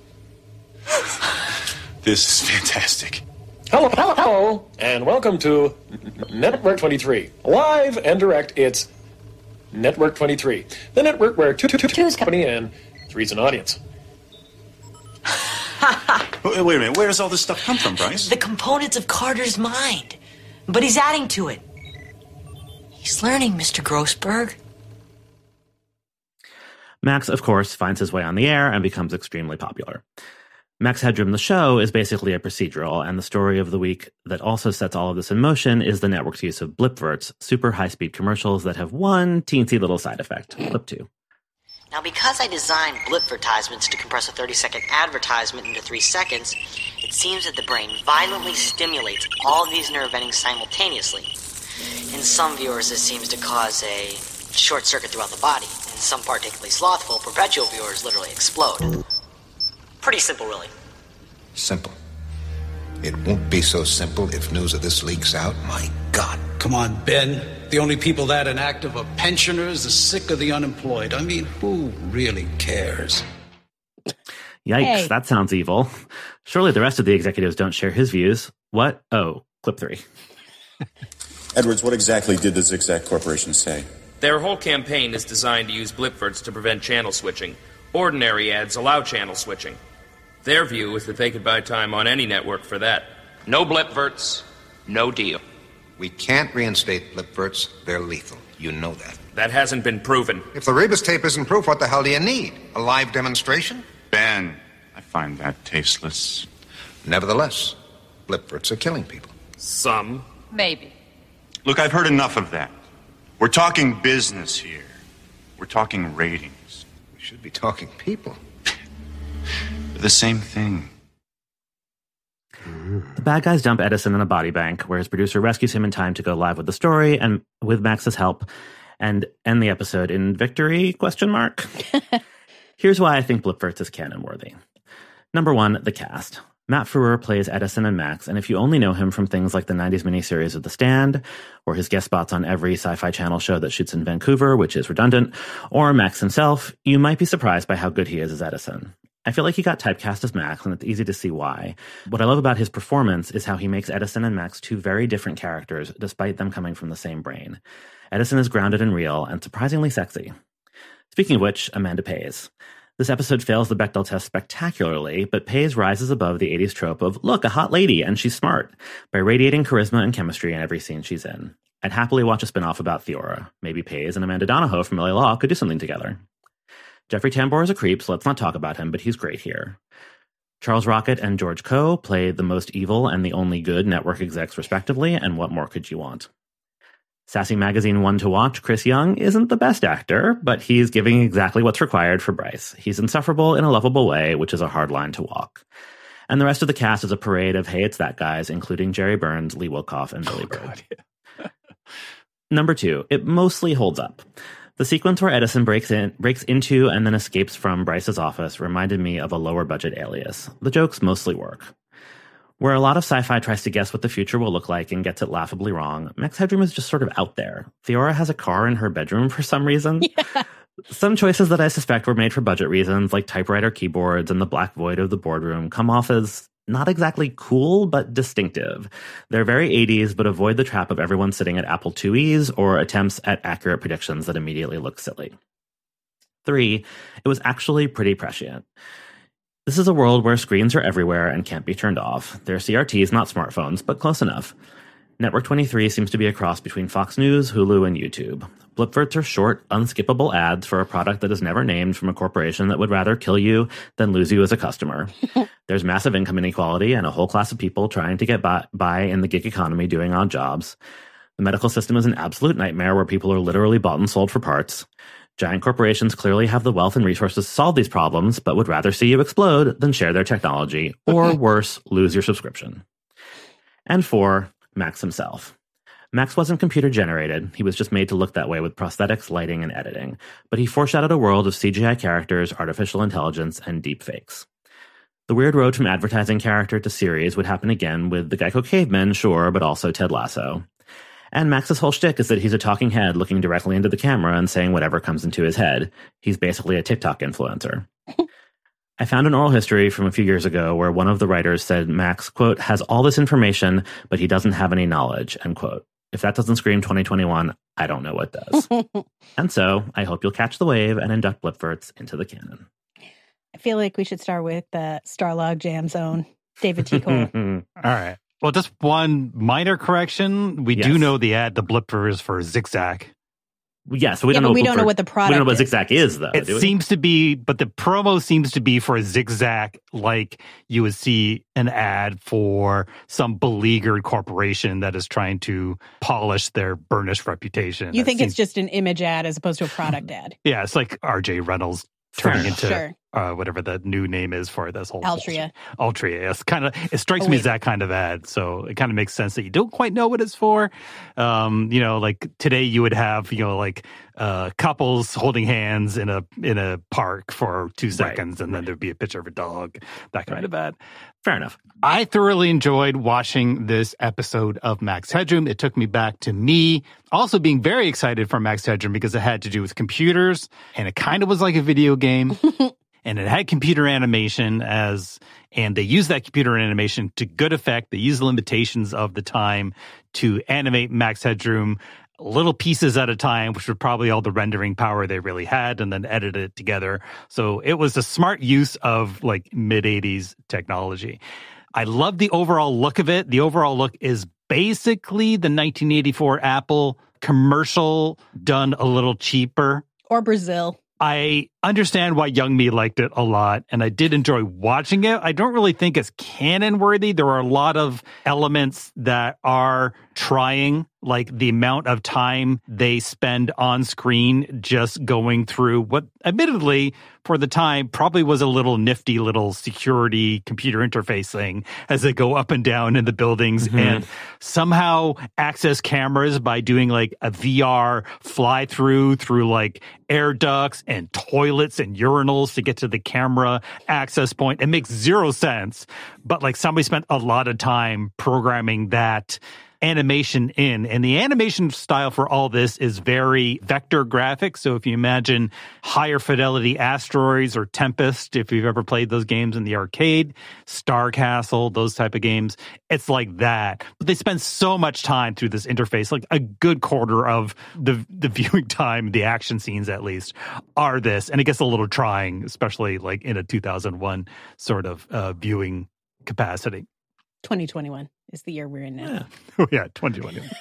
This is fantastic. Hello, hello, hello, and welcome to Network twenty-three. Live and direct, it's Network twenty-three. The network where two, two, two, two is company and three's an audience. Wait, wait a minute, where does all this stuff come from, Bryce? The components of Carter's mind. But he's adding to it. He's learning, Mister Grossberg. Max, of course, finds his way on the air and becomes extremely popular. Max Headroom, the show, is basically a procedural, and the story of the week that also sets all of this in motion is the network's use of blipverts, super high-speed commercials that have one teensy little side effect. Clip two. Now, because I designed blipvertisements to compress a thirty-second advertisement into three seconds, it seems that the brain violently stimulates all of these nerve endings simultaneously. In some viewers, this seems to cause a short circuit throughout the body. In some particularly slothful, perpetual viewers literally explode. Pretty simple, really. Simple. It won't be so simple if news of this leaks out. My God. Come on, Ben. The only people that inactive are pensioners, the sick, or the unemployed. I mean, who really cares? Yikes, hey. That sounds evil. Surely the rest of the executives don't share his views. What? Oh, clip three. Edwards, what exactly did the Zigzag Corporation say? Their whole campaign is designed to use blipverts to prevent channel switching. Ordinary ads allow channel switching. Their view is that they could buy time on any network for that. No blipverts, no deal. We can't reinstate blipverts. They're lethal. You know that. That hasn't been proven. If the Rebus tape isn't proof, what the hell do you need? A live demonstration? Ben, I find that tasteless. Nevertheless, blipverts are killing people. Some. Maybe. Look, I've heard enough of that. We're talking business here. We're talking ratings. We should be talking people. The same thing. The bad guys dump Edison in a body bank, where his producer rescues him in time to go live with the story and with Max's help and end the episode in victory, question mark. Here's why I think blipverts is canon-worthy. Number one, the cast. Matt Frewer plays Edison and Max, and if you only know him from things like the nineties miniseries of The Stand, or his guest spots on every Sci-Fi Channel show that shoots in Vancouver, which is redundant, or Max himself, you might be surprised by how good he is as Edison. I feel like he got typecast as Max, and it's easy to see why. What I love about his performance is how he makes Edison and Max two very different characters, despite them coming from the same brain. Edison is grounded and real, and surprisingly sexy. Speaking of which, Amanda Pays. This episode fails the Bechdel test spectacularly, but Pays rises above the eighties trope of, look, a hot lady, and she's smart, by radiating charisma and chemistry in every scene she's in. I'd happily watch a spin-off about Theora. Maybe Pays and Amanda Donahoe from L A Law could do something together. Jeffrey Tambor is a creep, so let's not talk about him, but he's great here. Charles Rocket and George Coe played the most evil and the only good network execs respectively, and what more could you want? Sassy Magazine one to watch, Chris Young isn't the best actor, but he's giving exactly what's required for Bryce. He's insufferable in a lovable way, which is a hard line to walk. And the rest of the cast is a parade of hey, it's that guys, including Jerry Burns, Lee Wilkoff, and Billy Bird. Oh, God, yeah. Number two, it mostly holds up. The sequence where Edison breaks in, breaks into and then escapes from Bryce's office reminded me of a lower-budget Alias. The jokes mostly work. Where a lot of sci-fi tries to guess what the future will look like and gets it laughably wrong, Max Headroom is just sort of out there. Theora has a car in her bedroom for some reason. Yeah. Some choices that I suspect were made for budget reasons, like typewriter keyboards and the black void of the boardroom, come off as not exactly cool, but distinctive. They're very eighties, but avoid the trap of everyone sitting at Apple two E's or attempts at accurate predictions that immediately look silly. Three, it was actually pretty prescient. This is a world where screens are everywhere and can't be turned off. They're C R Ts, not smartphones, but close enough. Network twenty-three seems to be a cross between Fox News, Hulu, and YouTube. Blipverts are short, unskippable ads for a product that is never named from a corporation that would rather kill you than lose you as a customer. There's massive income inequality and a whole class of people trying to get by, by in the gig economy doing odd jobs. The medical system is an absolute nightmare where people are literally bought and sold for parts. Giant corporations clearly have the wealth and resources to solve these problems, but would rather see you explode than share their technology, or worse, lose your subscription. And four, Max himself. Max wasn't computer generated. He was just made to look that way with prosthetics, lighting, and editing. But he foreshadowed a world of C G I characters, artificial intelligence, and deep fakes. The weird road from advertising character to series would happen again with the Geico Cavemen, sure, but also Ted Lasso. And Max's whole shtick is that he's a talking head looking directly into the camera and saying whatever comes into his head. He's basically a TikTok influencer. I found an oral history from a few years ago where one of the writers said Max, quote, has all this information, but he doesn't have any knowledge, end quote. If that doesn't scream twenty twenty-one, I don't know what does. And so I hope you'll catch the wave and induct Blipverts into the canon. I feel like we should start with the Starlog Jam Zone, David T. Cole. All right. Well, just one minor correction. We Yes. do know the ad, the Blipper is for Zigzag. Yes, we Yeah, don't but know. we what don't know Blipver- what the product We don't know what is. Zigzag is, though. It do we? seems to be, but the promo seems to be for Zigzag, like you would see an ad for some beleaguered corporation that is trying to polish their burnished reputation. You That think seems- it's just an image ad as opposed to a product ad? Yeah, it's like R J Reynolds turning into Sure. uh, whatever the new name is for this whole Altria. Altria. It's kind of it strikes Oh, me wait. as that kind of ad, so it kind of makes sense that you don't quite know what it's for. Um, you know, like today you would have you know like uh, couples holding hands in a in a park for two seconds, and then there'd be a picture of a dog. That kind of ad. Fair enough. I thoroughly enjoyed watching this episode of Max Headroom. It took me back to me also being very excited for Max Headroom because it had to do with computers, and it kind of was like a video game. And it had computer animation as, and they used that computer animation to good effect. They used the limitations of the time to animate Max Headroom little pieces at a time, which were probably all the rendering power they really had, and then edit it together. So it was a smart use of like mid eighties technology. I love the overall look of it. The overall look is basically the nineteen eighty-four Apple commercial done a little cheaper. Or Brazil. I understand why young me liked it a lot, and I did enjoy watching it. I don't really think it's canon worthy. There are a lot of elements that are trying, like the amount of time they spend on screen just going through what admittedly for the time probably was a little nifty little security computer interface thing as they go up and down in the buildings, Mhm. and somehow access cameras by doing like a V R fly through through like air ducts and toilets and urinals to get to the camera access point. It makes zero sense, but like somebody spent a lot of time programming that animation in. And the animation style for all this is very vector graphics. So if you imagine higher fidelity Asteroids or Tempest, if you've ever played those games in the arcade, Star Castle, those type of games, it's like that. But they spend so much time through this interface, like a good quarter of the the viewing time, the action scenes at least, are this. And it gets a little trying, especially like in a two thousand one sort of uh, viewing capacity. twenty twenty-one is the year we're in now. Yeah. Oh, yeah, twenty twenty-one.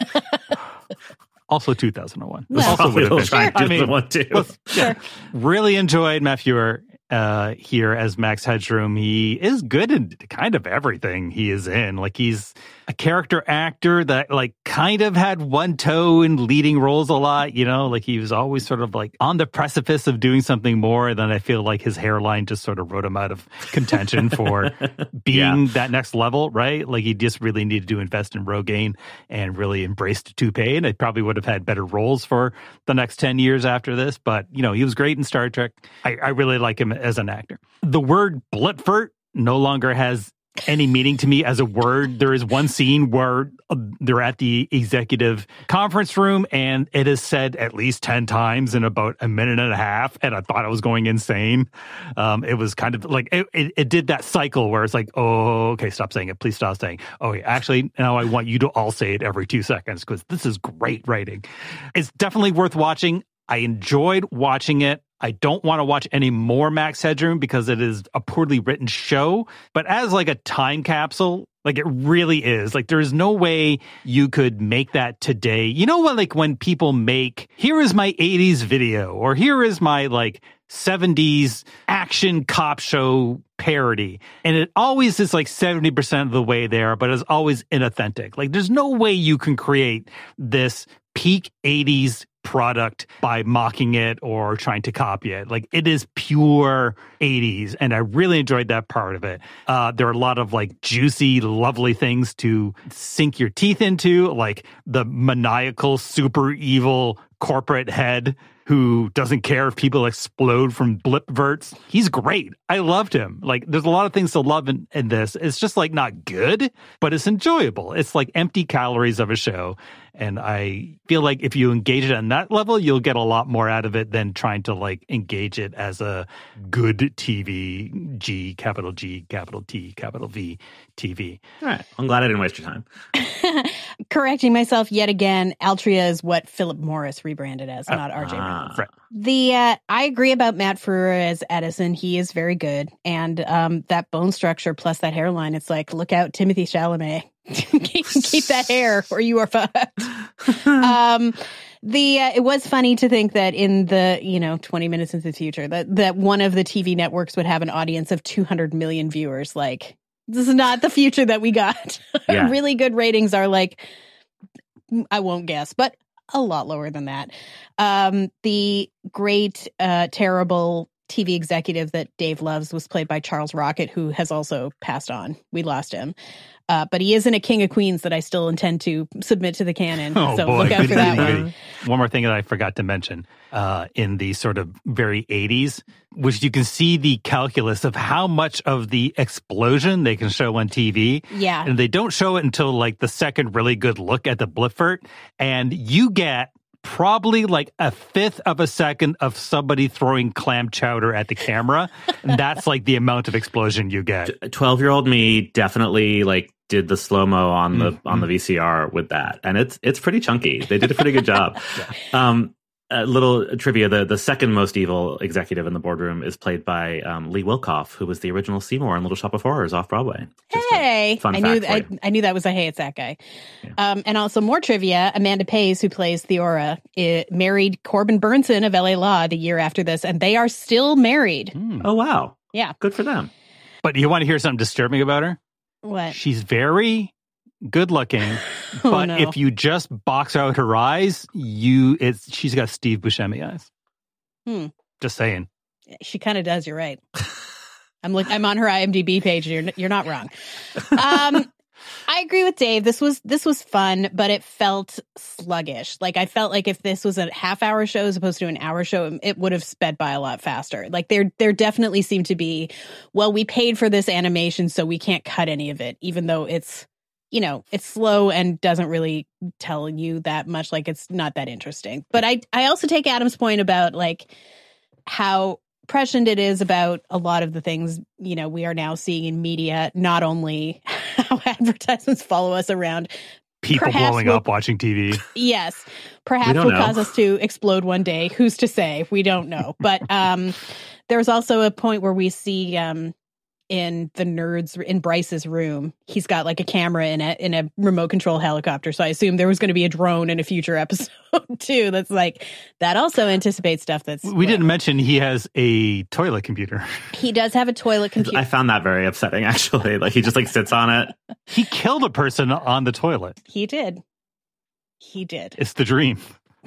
Also two thousand one. Well, also would have been. Sure. I mean, one too. Well, yeah, really enjoyed Matthew uh, here as Max Headroom. He is good in kind of everything he is in. Like, he's a character actor that like kind of had one toe in leading roles a lot, you know, like he was always sort of like on the precipice of doing something more. And then I feel like his hairline just sort of wrote him out of contention for being yeah. that next level, right? Like he just really needed to invest in Rogaine and really embraced toupee. And I probably would have had better roles for the next ten years after this. But, you know, he was great in Star Trek. I, I really like him as an actor. The word Blipfert no longer has any meaning to me as a word. There is one scene where they're at the executive conference room and it is said at least ten times in about a minute and a half, and I thought I was going insane. Um, it was kind of like, it, it, it did that cycle where it's like, oh, okay, stop saying it. Please stop saying, oh, yeah, actually, now I want you to all say it every two seconds because this is great writing. It's definitely worth watching. I enjoyed watching it. I don't want to watch any more Max Headroom because it is a poorly written show, but as like a time capsule, like it really is. Like there's no way you could make that today. You know what, like when people make, here is my eighties video, or here is my like seventies action cop show parody. And it always is like seventy percent of the way there, but it's always inauthentic. Like there's no way you can create this peak eighties product by mocking it or trying to copy it. Like it is pure eighties, and I really enjoyed that part of it. Uh, there are a lot of like juicy, lovely things to sink your teeth into, like the maniacal, super evil corporate head who doesn't care if people explode from blipverts. He's great. I loved him. Like, there's a lot of things to love in, in this. It's just like not good, but it's enjoyable. It's like empty calories of a show. And I feel like if you engage it on that level, you'll get a lot more out of it than trying to like engage it as a good T V, G, capital G, capital T, capital V, T V. All right. I'm glad I didn't waste your time. Correcting myself yet again, Altria is what Philip Morris rebranded as, oh, not R J ah. Reynolds. The uh, I agree about Matt Frewer as Edison. He is very good. And um, that bone structure plus that hairline, it's like, look out, Timothy Chalamet. keep, keep that hair or you are fucked. um, the uh, it was funny to think that in the, you know, twenty minutes into the future, that, that one of the T V networks would have an audience of two hundred million viewers. Like, this is not the future that we got. Yeah. Really good ratings are like, I won't guess, but a lot lower than that. Um, the great, uh, terrible T V executive that Dave loves was played by Charles Rocket, who has also passed on. We lost him. Uh, but he isn't a King of Queens that I still intend to submit to the canon. Oh, so boy. Look out for that one. One more thing that I forgot to mention, uh, in the sort of very eighties, which you can see the calculus of how much of the explosion they can show on T V. Yeah. And they don't show it until like the second really good look at the Blipfert. And you get probably like a fifth of a second of somebody throwing clam chowder at the camera. And that's like the amount of explosion you get. twelve-year-old me definitely like did the slow-mo on the mm-hmm. on the V C R with that. And it's it's pretty chunky. They did a pretty good job. Yeah. Um, a little trivia, the, the second most evil executive in the boardroom is played by um, Lee Wilkoff, who was the original Seymour in Little Shop of Horrors off Broadway. Just hey! Fun I fact knew I, I knew that was a hey, it's that guy. Yeah. Um, and also more trivia, Amanda Pays, who plays Theora, it, married Corbin Burnson of L A Law the year after this, and they are still married. Mm. Oh, wow. Yeah. Good for them. But you want to hear something disturbing about her? What? She's very good looking, oh, but no. if you just box out her eyes, you it's she's got Steve Buscemi eyes. Hmm. Just saying. She kind of does. You're right. I'm look. I'm on her I M D B page. You're you're not wrong. Um, I agree with Dave. This was this was fun, but it felt sluggish. Like I felt like if this was a half hour show as opposed to an hour show, it would have sped by a lot faster. Like there there definitely seemed to be, well, we paid for this animation, so we can't cut any of it, even though it's you know, it's slow and doesn't really tell you that much. Like, it's not that interesting. But I, I also take Adam's point about, like, how prescient it is about a lot of the things, you know, we are now seeing in media, not only how advertisements follow us around. People blowing we'll, up watching T V. Yes. Perhaps will know. cause us to explode one day. Who's to say? We don't know. But um, there's also a point where we see um, in the nerds, in Bryce's room, he's got like a camera in a, in a remote control helicopter. So I assume there was going to be a drone in a future episode too. That's like, that also anticipates stuff that's... We well, didn't mention he has a toilet computer. He does have a toilet computer. I found that very upsetting, actually. Like, he just like sits on it. He killed a person on the toilet. He did. He did. It's the dream.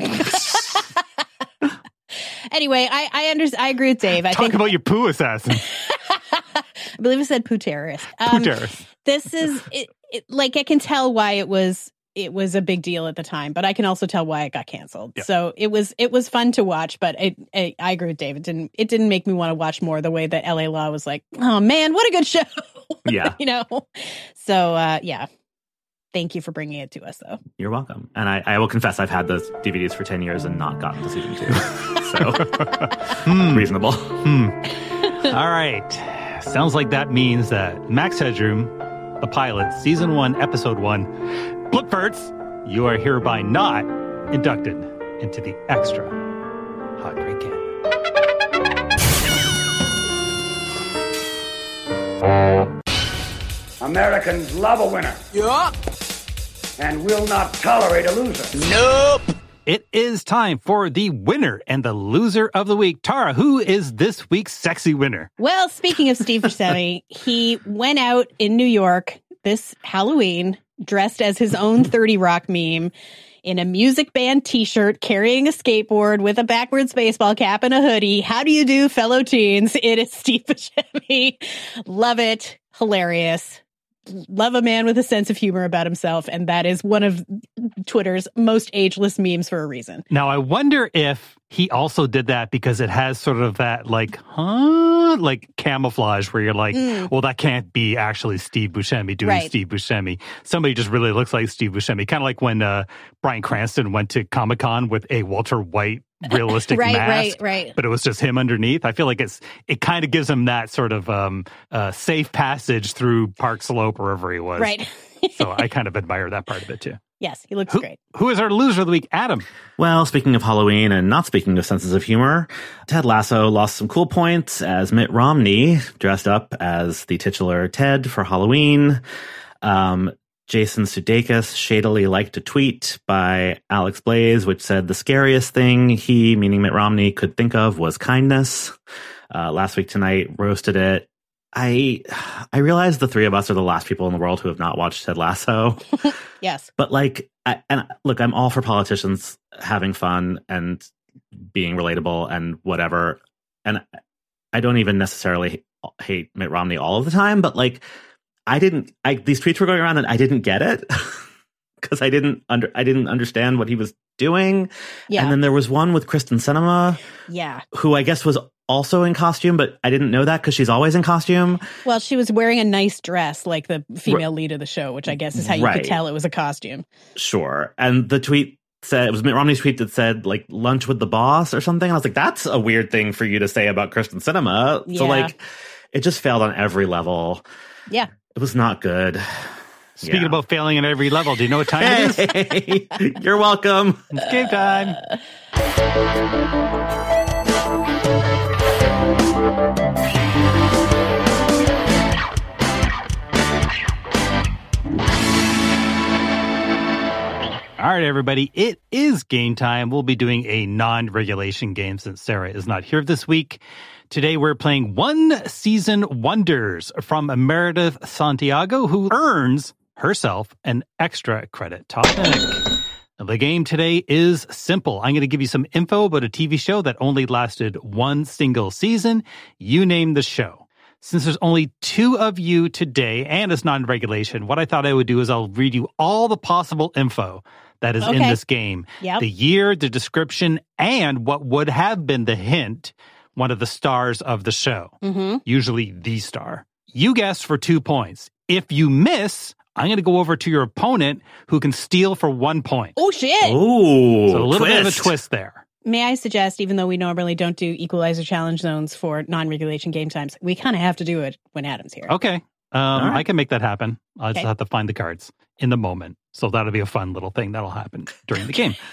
Anyway, I I, under, I agree with Dave. I Talk think, about your poo assassin. I believe it said poo terrorist. Poo Um, terrorist. this is it, it, like, I can tell why it was it was a big deal at the time, but I can also tell why it got canceled. Yeah. So it was it was fun to watch, but it, it, I agree with Dave. It didn't it didn't make me want to watch more. The way that L A Law was like, oh man, what a good show. Yeah, you know. So uh, yeah. Thank you for bringing it to us, though. You're welcome. And I, I will confess, I've had those D V Ds for ten years and not gotten to season two. So, hmm. reasonable. Hmm. All right. Sounds like that means that Max Headroom, the pilot, season one, episode one, Blipverts, you are hereby not inducted into the extra Hot Great Game. Americans love a winner. Yeah. And will not tolerate a loser. Nope. It is time for the winner and the loser of the week. Tara, who is this week's sexy winner? Well, speaking of Steve Buscemi, he went out in New York this Halloween dressed as his own thirty Rock meme in a music band t-shirt, carrying a skateboard with a backwards baseball cap and a hoodie. How do you do, fellow teens? It is Steve Buscemi. Love it. Hilarious. Love a man with a sense of humor about himself, and that is one of Twitter's most ageless memes for a reason. Now, I wonder if he also did that because it has sort of that, like, huh? Like camouflage where you're like, mm. well, that can't be actually Steve Buscemi doing right. Steve Buscemi. Somebody just really looks like Steve Buscemi. Kind of like when uh, Bryan Cranston went to Comic-Con with a Walter White realistic right, mask, right, right. but it was just him underneath. I feel like it's it kind of gives him that sort of um, uh, safe passage through Park Slope or wherever he was. Right. So I kind of admire that part of it too. Yes, he looks who, great. Who is our loser of the week? Adam. Well, speaking of Halloween and not speaking of senses of humor, Ted Lasso lost some cool points as Mitt Romney dressed up as the titular Ted for Halloween. Um, Jason Sudeikis shadily liked a tweet by Alex Blaze, which said the scariest thing he, meaning Mitt Romney, could think of was kindness. Uh, last week tonight, roasted it. I I realize the three of us are the last people in the world who have not watched Ted Lasso. Yes. But like, I, and look, I'm all for politicians having fun and being relatable and whatever. And I don't even necessarily hate Mitt Romney all of the time, but like, I didn't, I, these tweets were going around and I didn't get it because I didn't under, I didn't understand what he was doing. Yeah. And then there was one with Kristen Sinema. Yeah. Who I guess was also in costume, but I didn't know that because she's always in costume. Well, she was wearing a nice dress like the female lead of the show, which I guess is how you right. could tell it was a costume. Sure. And the tweet said, it was Mitt Romney's tweet that said like lunch with the boss or something. I was like, that's a weird thing for you to say about Kristen Sinema. Yeah. So like, it just failed on every level. Yeah. It was not good. Speaking yeah. about failing at every level, do you know what time it is? Hey, you're welcome. It's game time. All right, everybody, it is game time. We'll be doing a non-regulation game since Sarah is not here this week. Today, we're playing One Season Wonders from Meredith Santiago, who earns herself an extra credit topic. The game today is simple. I'm going to give you some info about a T V show that only lasted one single season. You name the show. Since there's only two of you today and it's non-regulation, what I thought I would do is I'll read you all the possible info that is okay. in this game. Yep. The year, the description, and what would have been the hint, one of the stars of the show. Mm-hmm. Usually the star. You guess for two points. If you miss, I'm going to go over to your opponent who can steal for one point. Oh, shit. Oh, so a little twist. bit of a twist there. May I suggest, even though we normally don't do equalizer challenge zones for non-regulation game times, we kind of have to do it when Adam's here. Okay. Um, right. I can make that happen. I'll Okay. just have to find the cards in the moment. So that'll be a fun little thing that'll happen during the game.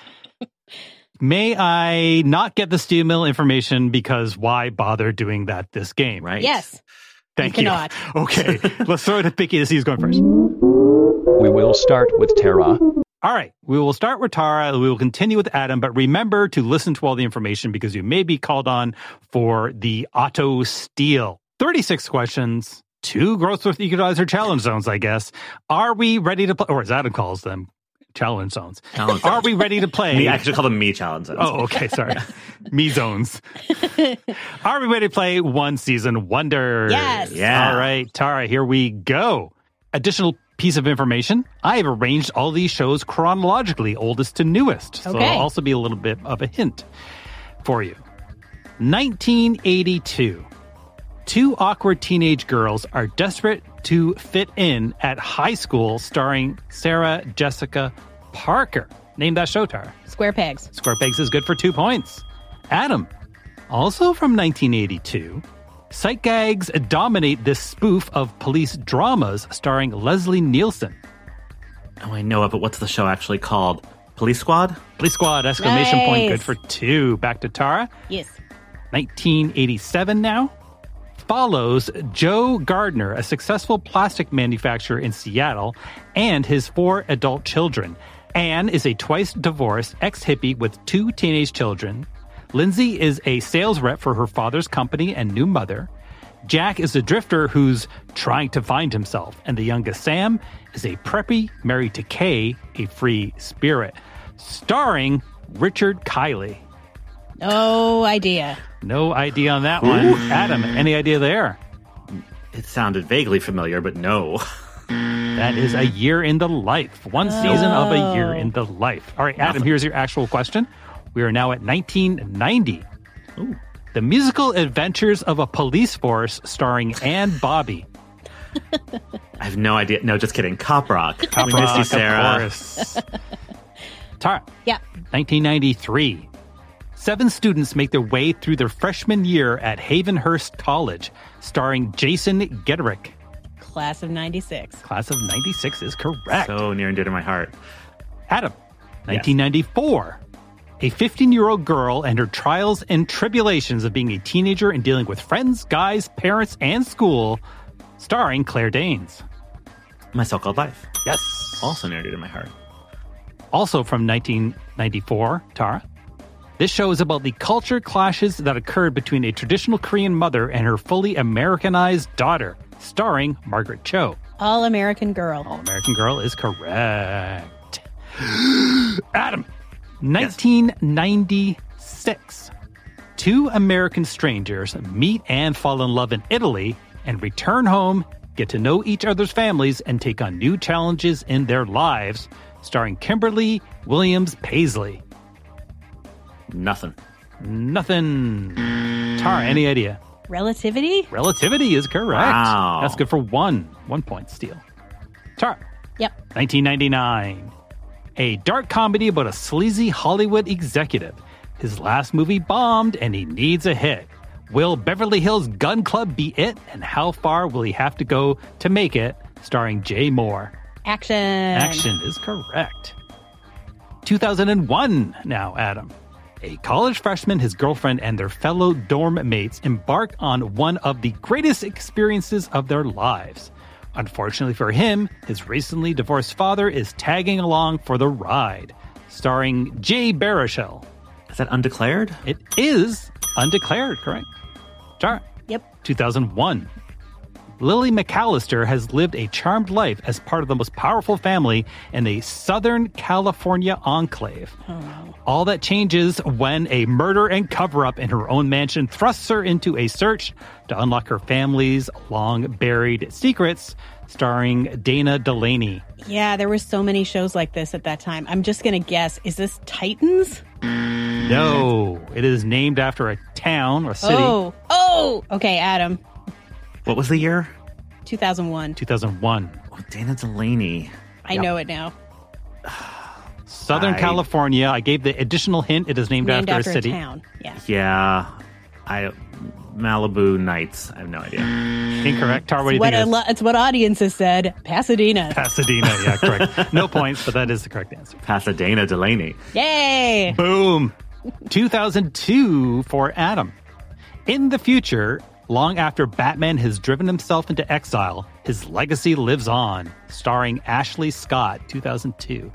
May I not get the steel mill information because why bother doing that this game? Right. Yes. Thank you. you. Cannot. Okay. Let's throw it at Vicky to see who's going first. We will start with Tara. All right. We will start with Tara. We will continue with Adam, but remember to listen to all the information because you may be called on for the auto steal. thirty-six questions, two Gross with Equalizer challenge zones, I guess. Are we ready to play? Or as Adam calls them, challenge zones. Challenge zones. Are we ready to play? Me, I actually call them me challenge zones. Oh, okay. Sorry. Me zones. Are we ready to play One Season Wonder? Yes. Yeah. All right, Tara, here we go. Additional piece of information. I have arranged all these shows chronologically, oldest to newest. So Okay. it'll also be a little bit of a hint for you. nineteen eighty-two. Two awkward teenage girls are desperate to fit in at high school starring Sarah Jessica Parker. Name that show, Tara. Square pegs. Square Pegs is good for two points. Adam, also from nineteen eighty-two, sight gags dominate this spoof of police dramas starring Leslie Nielsen. Oh, I know it, but what's the show actually called? Police Squad? Police Squad, exclamation point, Nice. good for two. Back to Tara. Yes. nineteen eighty-seven now. Follows Joe Gardner, a successful plastic manufacturer in Seattle, and his four adult children. Anne is a twice-divorced ex-hippie with two teenage children. Lindsay is a sales rep for her father's company and new mother. Jack is a drifter who's trying to find himself. And the youngest Sam is a preppy married to Kay, a free spirit. Starring Richard Kiley. No idea. No idea on that one. Adam, any idea there? It sounded vaguely familiar, but no. That is A Year in the Life. One season of A Year in the Life. All right, Adam, Nothing. here's your actual question. We are now at nineteen ninety. Ooh. The Musical Adventures of a Police Force starring Anne Bobby. I have no idea. No, just kidding. Cop Rock. Cop we missed Rock, you, of Sarah. course. Tara, Yeah. nineteen ninety-three. Seven students make their way through their freshman year at Havenhurst College, starring Jason Gedrick. Class of ninety-six. Class of ninety-six is correct. So near and dear to my heart. Adam, nineteen ninety-four. A fifteen-year-old girl and her trials and tribulations of being a teenager and dealing with friends, guys, parents, and school, starring Claire Danes. My So-Called Life. Yes. Also near and dear to my heart. Also from nineteen ninety-four, Tara. This show is about the culture clashes that occurred between a traditional Korean mother and her fully Americanized daughter, starring Margaret Cho. All American Girl. All American Girl is correct. Adam, nineteen ninety-six. Two American strangers meet and fall in love in Italy and return home, get to know each other's families, and take on new challenges in their lives, starring Kimberly Williams Paisley. Nothing. Nothing. Tara, any idea? Relativity? Relativity is correct. Wow. That's good for one. One point steal. Tara. Yep. nineteen ninety-nine. A dark comedy about a sleazy Hollywood executive. His last movie bombed and he needs a hit. Will Beverly Hills Gun Club be it? And how far will he have to go to make it? Starring Jay Moore. Action. Action is correct. two thousand one now, Adam. A college freshman, his girlfriend, and their fellow dorm mates embark on one of the greatest experiences of their lives. Unfortunately for him, his recently divorced father is tagging along for the ride. Starring Jay Baruchel. Is that Undeclared? It is Undeclared, correct? Jar. Yep. two thousand one. Lily McAllister has lived a charmed life as part of the most powerful family in the Southern California enclave. Oh. All that changes when a murder and cover-up in her own mansion thrusts her into a search to unlock her family's long-buried secrets, starring Dana Delaney. Yeah, there were so many shows like this at that time. I'm just going to guess, is this Titans? No, it is named after a town or city. Oh, oh, okay, Adam. What was the year? two thousand one. two thousand one. Oh, Dana Delaney. I Yep. know it now. Southern I- California. I gave the additional hint. It is named, Named after, after a city. town. Yeah. Yeah. I Malibu Nights. I have no idea. Incorrect. Tar, what do you What think it a is? lo- it's what audiences said. Pasadena. Pasadena. Yeah, correct. No points, but that is the correct answer. Pasadena Delaney. Yay! Boom. two thousand two for Adam. In the future, long after Batman has driven himself into exile, his legacy lives on. Starring Ashley Scott, two thousand two.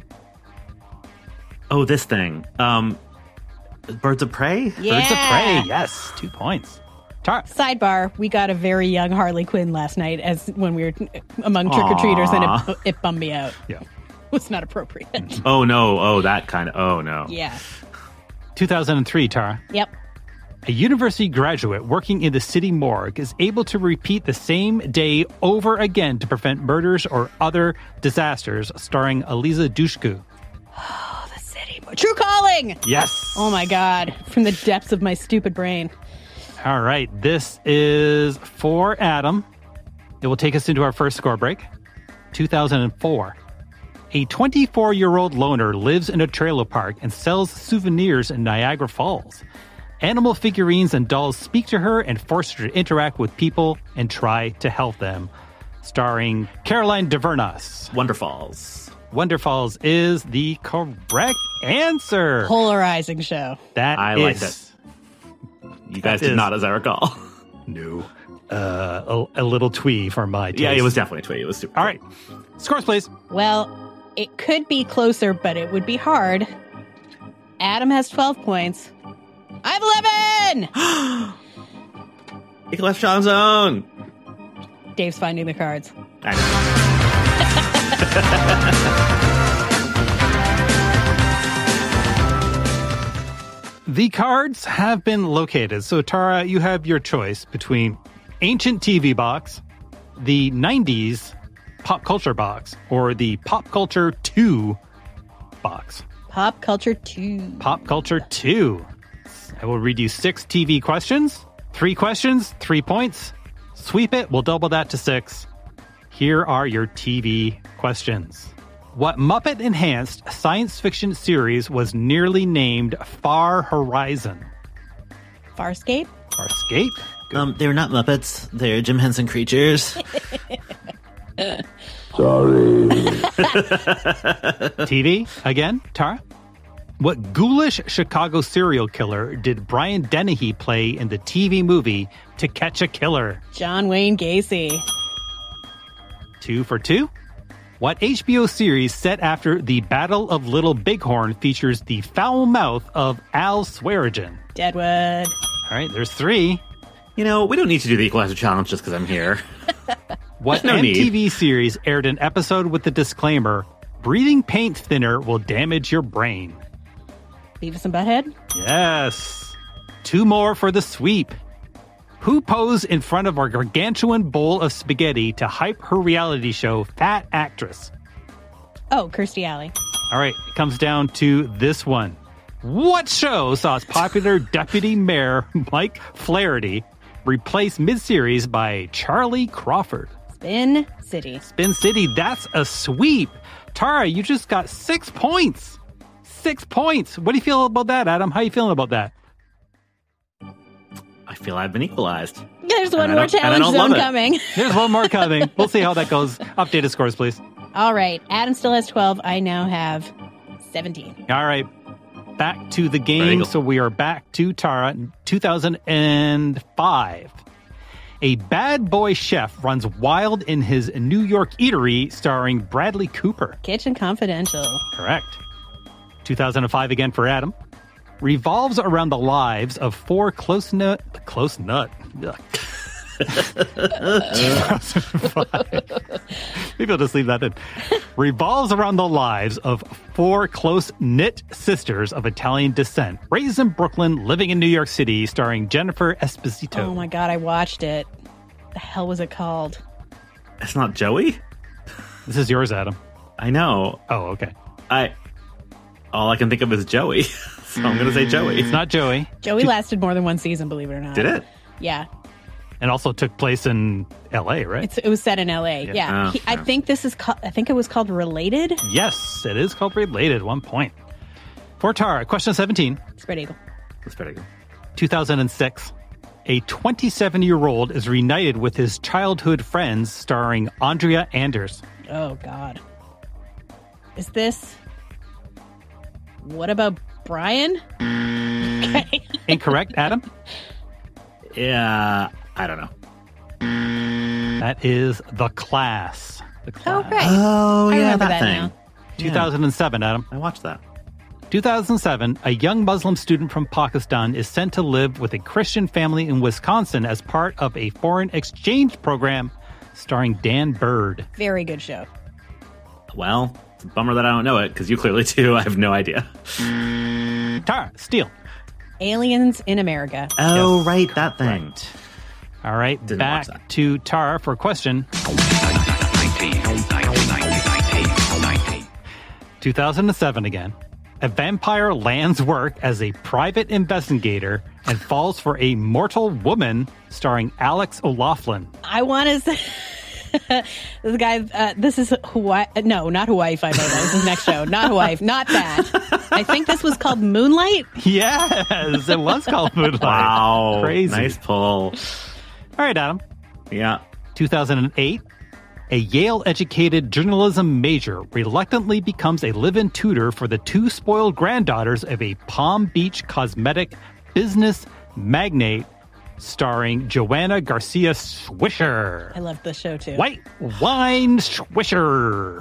Oh, this thing. Um, Birds of Prey? Yeah. Birds of Prey. Yes, two points. Tar- Sidebar, we got a very young Harley Quinn last night as when we were among trick-or-treaters and Aw. it, it bummed me out. Yeah. It was not appropriate. Oh, no. Oh, that kind of. Oh, no. Yeah. two thousand three, Tara. Yep. A university graduate working in the city morgue is able to repeat the same day over again to prevent murders or other disasters, starring Eliza Dushku. Oh, the city. True Calling! Yes. Oh my God. From the depths of my stupid brain. All right. This is for Adam. It will take us into our first score break. two thousand four. A twenty-four-year-old loner lives in a trailer park and sells souvenirs in Niagara Falls. Animal figurines and dolls speak to her and force her to interact with people and try to help them. Starring Caroline DeVernas. Wonderfalls. Wonderfalls is the correct answer. Polarizing show. That I is, liked it. You guys That did is- not, as I recall. No. Uh, a, a little twee for my taste. Yeah, it was definitely a tweet. It was super. All right. Scores, please. Well, it could be closer, but it would be hard. Adam has twelve points. I have eleven! He left Sean's own. Dave's finding the cards. I know. The cards have been located. So, Tara, you have your choice between Ancient T V Box, the nineties Pop Culture Box, or the Pop Culture two Box. Pop Culture two. Pop Culture two. I will read you six T V questions. Three questions, three points. Sweep it, we'll double that to six. Here are your T V questions. What Muppet-enhanced science fiction series was nearly named Far Horizon? Farscape? Farscape? Um, they're not Muppets. They're Jim Henson creatures. Sorry. T V, again, Tara? What ghoulish Chicago serial killer did Brian Dennehy play in the T V movie To Catch a Killer? John Wayne Gacy. Two for two. What H B O series set after the Battle of Little Bighorn features the foul mouth of Al Swearingen? Deadwood. All right, there's three. You know, we don't need to do the Equalizer Challenge just because I'm here. What no M T V need. series aired an episode with the disclaimer, breathing paint thinner will damage your brain? Beavis and Butthead? Yes. Two more for the sweep. Who posed in front of a gargantuan bowl of spaghetti to hype her reality show Fat Actress? Oh, Kirstie Alley. All right, it comes down to this one. What show saw its popular deputy mayor Mike Flaherty replaced mid-series by Charlie Crawford? Spin City. Spin City, that's a sweep. Tara, you just got six points. Six points. What do you feel about that, Adam? How you feeling about that? I feel I've been equalized. There's one And I more don't- and I challenge don't zone love it. coming. There's one more coming. We'll see how that goes. Updated scores, please. All right. Adam still has twelve. I now have seventeen. All right. Back to the Ready to game. go. So we are back to Tara in two thousand five. A bad boy chef runs wild in his New York eatery starring Bradley Cooper. Kitchen Confidential. Correct. two thousand five again for Adam. Revolves around the lives of four close nut, close nut. Ugh. two thousand five. Maybe I'll just leave that in. Revolves around the lives of four close-knit sisters of Italian descent, raised in Brooklyn, living in New York City, starring Jennifer Esposito. Oh my God, I watched it. The hell was it called? It's not Joey? This is yours, Adam. I know. Oh, okay. I all I can think of is Joey. So I'm going to say Joey. It's not Joey. Joey lasted more than one season, believe it or not. Did it? Yeah. And also took place in L A, right? It's, it was set in L A. Yeah. Yeah, Oh, he, I yeah. think this is. Called, I think it was called Related. Yes, it is called Related. One point. For Tara, question seventeen. Spread eagle. Spread eagle. two thousand six. A twenty-seven-year-old is reunited with his childhood friends, starring Andrea Anders. Oh God. Is this? What about Brian? Okay. Incorrect, Adam? Yeah, I don't know. That is The Class. The Class. Oh, right. Oh, I yeah, remember that that thing. now. two thousand seven, Adam. I watched that. two thousand seven, a young Muslim student from Pakistan is sent to live with a Christian family in Wisconsin as part of a foreign exchange program starring Dan Bird. Very good show. Well, it's a bummer that I don't know it, because you clearly do. I have no idea. Tara, Steele. Aliens in America. Oh, right, that thing. All right, Didn't back watch that. to Tara for a question. two thousand seven again. A vampire lands work as a private investigator and falls for a mortal woman starring Alex O'Loughlin. I want to say. This guy, uh, this is Hawaii. No, not Hawaii Five-O. That was his next show. Not Hawaii. Not that. I think this was called Moonlight. Yes, it was called Moonlight. Wow. Crazy. Nice pull. All right, Adam. Yeah. two thousand eight. A Yale-educated journalism major reluctantly becomes a live-in tutor for the two spoiled granddaughters of a Palm Beach cosmetic business magnate, starring Joanna Garcia Swisher. I love this show too. White Wine Swisher.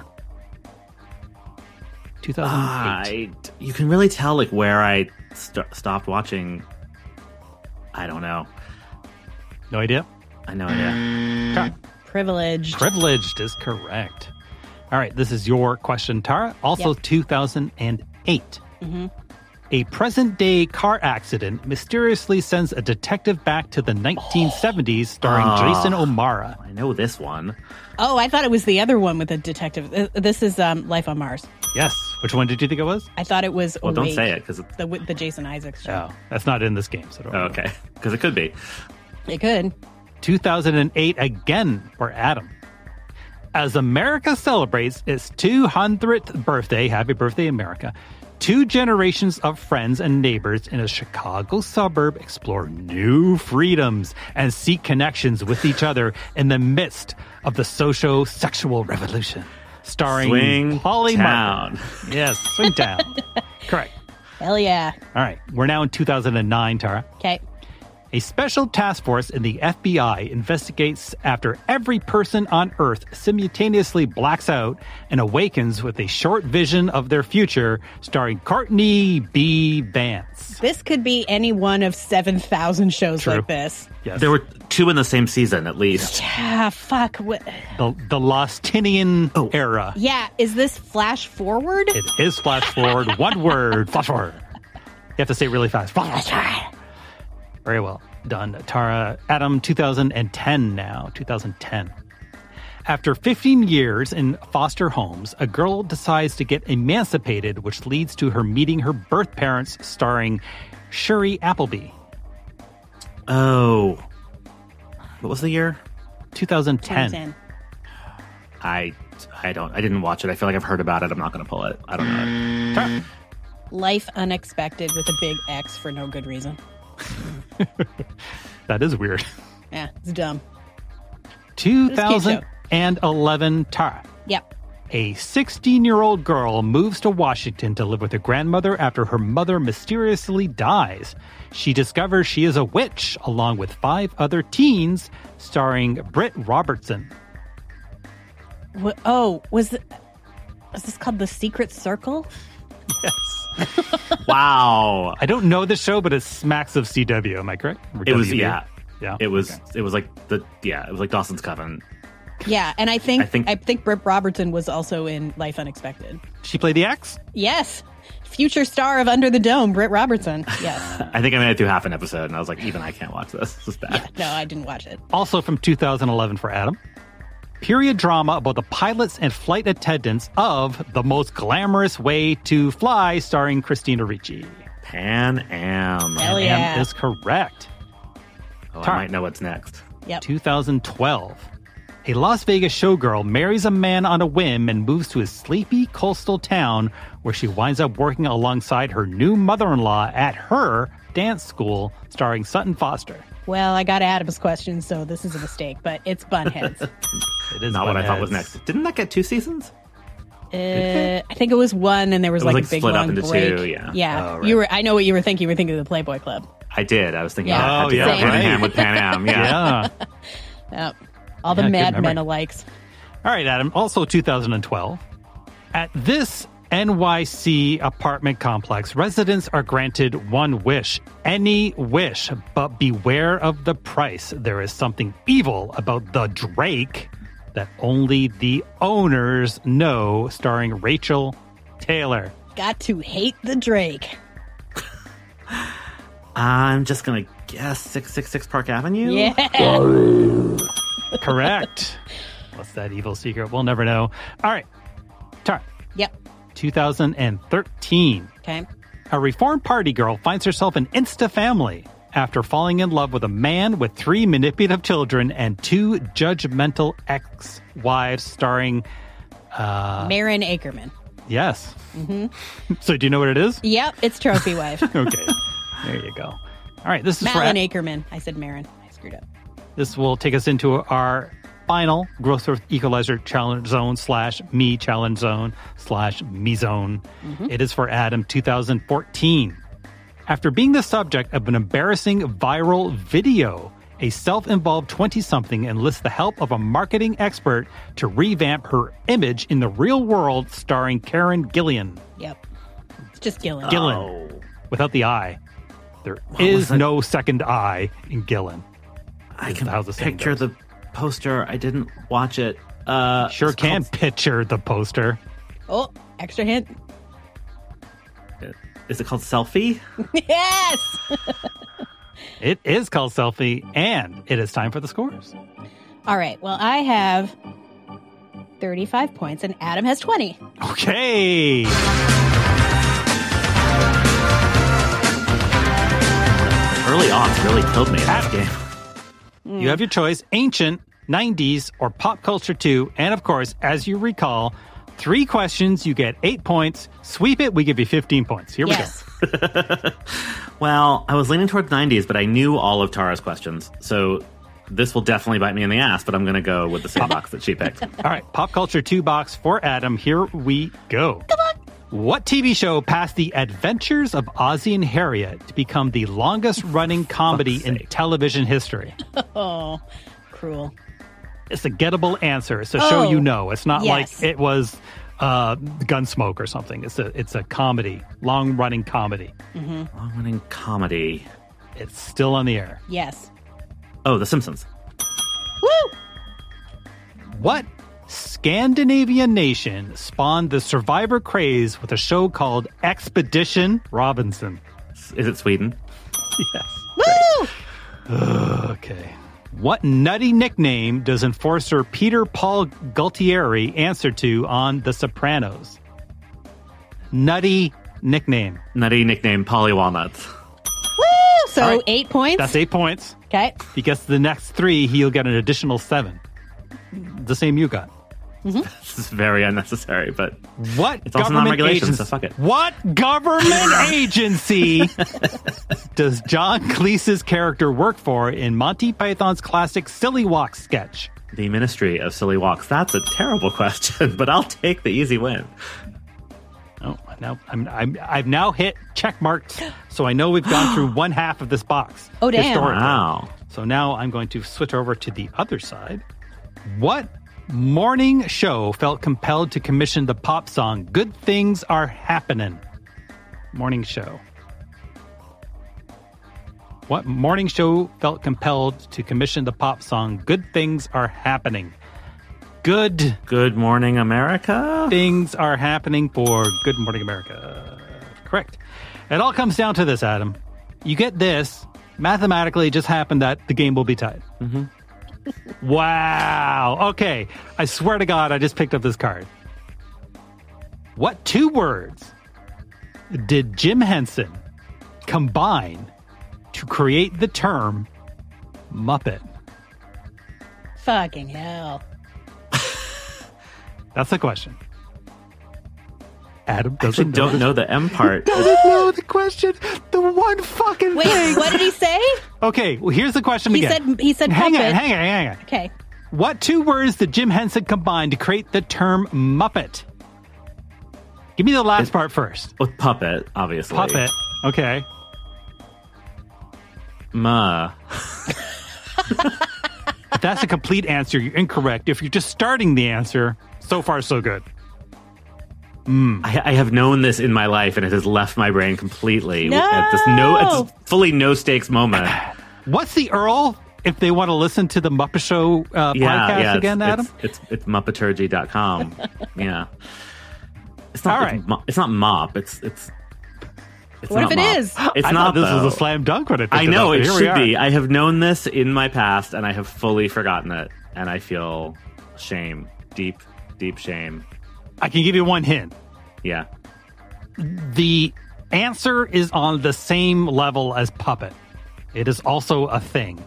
two thousand eight. I, you can really tell like where I st- stopped watching. I don't know. No idea? I have no idea. Tara. Privileged. Privileged is correct. All right, this is your question, Tara. Also Yep. two thousand eight. Mm-hmm. A present-day car accident mysteriously sends a detective back to the nineteen seventies, starring Oh. Jason O'Mara. I know this one. Oh, I thought it was the other one with the detective. Uh, This is um, Life on Mars. Yes. Which one did you think it was? I thought it was. Well, don't Awake, say it because it's the the Jason Isaacs show. Oh, that's not in this game. So don't oh, okay. Because it could be. It could. two thousand eight again for Adam. As America celebrates its two hundredth birthday, happy birthday, America, two generations of friends and neighbors in a Chicago suburb explore new freedoms and seek connections with each other in the midst of the socio-sexual revolution. Starring Swing Polly Town. Martin. Yes, Swing Town. Correct. Hell yeah. All right, we're now in two thousand nine, Tara. Okay. A special task force in the F B I investigates after every person on Earth simultaneously blacks out and awakens with a short vision of their future, starring Courtney B. Vance. This could be any one of seven thousand shows True. like this. Yes. There were two in the same season, at least. Yeah, fuck. What? The, the Lostinian Oh. era. Yeah, is this flash forward? It is flash forward. One word. Flash forward. You have to say it really fast. Flash forward. Very well done. Tara, Adam, two thousand ten now. two thousand ten. After fifteen years in foster homes, a girl decides to get emancipated, which leads to her meeting her birth parents, starring Shuri Appleby. Oh. What was the year? two thousand ten. twenty ten. I I don't I didn't watch it. I feel like I've heard about it. I'm not going to pull it. I don't know it. Tara. Life Unexpected with a big X for no good reason. That is weird. Yeah, it's dumb. two thousand eleven, Tara. Yep. A sixteen-year-old girl moves to Washington to live with her grandmother after her mother mysteriously dies. She discovers she is a witch, along with five other teens, starring Britt Robertson. What, oh, was it, was this called The Secret Circle? Yes. Wow. I don't know the show, but it smacks of C W. Am I correct? Or It was W B? yeah. Yeah. It was Okay. it was like the yeah, it was like Dawson's Coven. Yeah, and I think I I think- think, Britt Robertson was also in Life Unexpected. She played the X? Yes. Future star of Under the Dome, Britt Robertson. Yes. I think I made it through half an episode and I was like, even I can't watch this. This is bad. No, I didn't watch it. Also from two thousand eleven for Adam. Period drama about the pilots and flight attendants of The Most Glamorous Way to Fly, starring Christina Ricci. Pan Am. Hell Am yeah. is correct. Oh, I Tara. might know what's next. Yep. two thousand twelve. A Las Vegas showgirl marries a man on a whim and moves to a sleepy coastal town where she winds up working alongside her new mother-in-law at her dance school, starring Sutton Foster. Well, I got Adam's question, so this is a mistake, but it's Bunheads. It is not what I thought Bunheads. was next. Didn't that get two seasons? Uh, I think it was one, and there was, It was, like, like, a big split up long into break. two, yeah. Yeah, Oh, right. you were. I know what you were thinking. You were thinking of the Playboy Club. I did. I was thinking Yeah. I had Oh, to yeah, go right. hand in hand with Pan Am. Yeah. Yeah. Yep. All the Yeah, good Mad memory. Men alikes. All right, Adam. Also two thousand twelve. At this N Y C apartment complex, residents are granted one wish, any wish, but beware of the price. There is something evil about the Drake that only the owners know, starring Rachel Taylor. Got to hate the Drake. I'm just going to guess six six six Park Avenue? Yeah. Correct. What's that evil secret? We'll never know. All right. Tara. Yep. two thousand thirteen. Okay. A reformed party girl finds herself an Insta family after falling in love with a man with three manipulative children and two judgmental ex-wives, starring... Uh, Marin Ackerman. yes. Mm-hmm. So do you know what it is? Yep, it's Trophy Wife. Okay. There you go. All right. This is for... Malin Ackerman. I said Marin. I screwed up. This will take us into our final Gross Earth Equalizer Challenge Zone slash Me Challenge Zone slash Me Zone. Mhm. It is for Adam two thousand fourteen. After being the subject of an embarrassing viral video, a self-involved twenty-something enlists the help of a marketing expert to revamp her image in the real world, starring Karen Gillan. Yep. It's just Gillen. Gillan, without the I. There What is was it? no second I in Gillan. I Is can how the saying picture goes. the poster. I didn't watch it. Uh, Sure it's can called- picture the poster. Oh, extra hint. Is it called Selfie? Yes! It is called Selfie, and it is time for the scores. All right. Well, I have thirty-five points, and Adam has twenty. Okay. Early aughts really killed me in this game. You have your choice, ancient, nineties, or pop culture two. And of course, as you recall, three questions, you get eight points. Sweep it, we give you fifteen points. Here Yes. we go. Well, I was leaning towards nineties, but I knew all of Tara's questions. So this will definitely bite me in the ass, but I'm going to go with the same box that she picked. All right, pop culture two box for Adam. Here we go. Come on. What T V show passed the Adventures of Ozzie and Harriet to become the longest running comedy in television history? Oh, cruel. It's a gettable answer. It's a show Oh, you know. It's not yes. like it was uh, Gunsmoke or something. It's a it's a comedy, long running comedy. Mm-hmm. Long running comedy. It's still on the air. Yes. Oh, The Simpsons. Woo! What Scandinavian nation spawned the Survivor craze with a show called Expedition Robinson? Is it Sweden? Yes. Woo! Okay. What nutty nickname does enforcer Peter Paul Gualtieri answer to on The Sopranos? Nutty nickname. Nutty nickname Polly Walnuts. Woo! So All right. eight points. That's eight points. Okay. If he gets the next three, he'll get an additional seven. The same you got. This is very unnecessary, but What it's also government non-regulation, agency? so fuck it. What government agency does John Cleese's character work for in Monty Python's classic Silly Walk sketch? The Ministry of Silly Walks. That's a terrible question, but I'll take the easy win. Oh, now I'm, I'm I've now hit check marks, so I know we've gone through one half of this box. Oh, damn. historically. Wow. So now I'm going to switch over to the other side. What morning show felt compelled to commission the pop song "Good Things Are Happening"? Morning show. What morning show felt compelled to commission the pop song "Good Things Are Happening"? Good Good Morning America? things are happening for Good Morning America. Correct. It all comes down to this, Adam. You get this. Mathematically, it just happened that the game will be tied. Mm-hmm. Wow. Okay. I swear to God, I just picked up this card. What two words did Jim Henson combine to create the term Muppet? Fucking hell. That's the question. Adam I doesn't don't know. know the M part. Doesn't know the question. The one fucking Wait, thing. what did he say? Okay, well, here's the question He again. said he said hang puppet. on, hang on, hang on. Okay. What two words did Jim Henson combine to create the term Muppet? Give me the last part first. With puppet, obviously. Puppet. Okay. Ma. If that's a complete answer, you're incorrect. If you're just starting the answer, so far so good. Mm. I, I have known this in my life, and it has left my brain completely. No! At this no, it's fully no stakes moment. What's the Earl? If they want to listen to the Muppet Show uh, yeah, podcast yeah, again, it's, Adam? It's, it's, it's muppeturgy dot com. Yeah. It's not, All right. It's, mo- it's not mop. It's it's. It's What not if it mop. is? It's I not. thought this though. was a slam dunk when I picked I know it, it up, but here should we be. are. I have known this in my past, and I have fully forgotten it, and I feel shame, deep, deep shame. I can give you one hint. Yeah. The answer is on the same level as puppet. It is also a thing.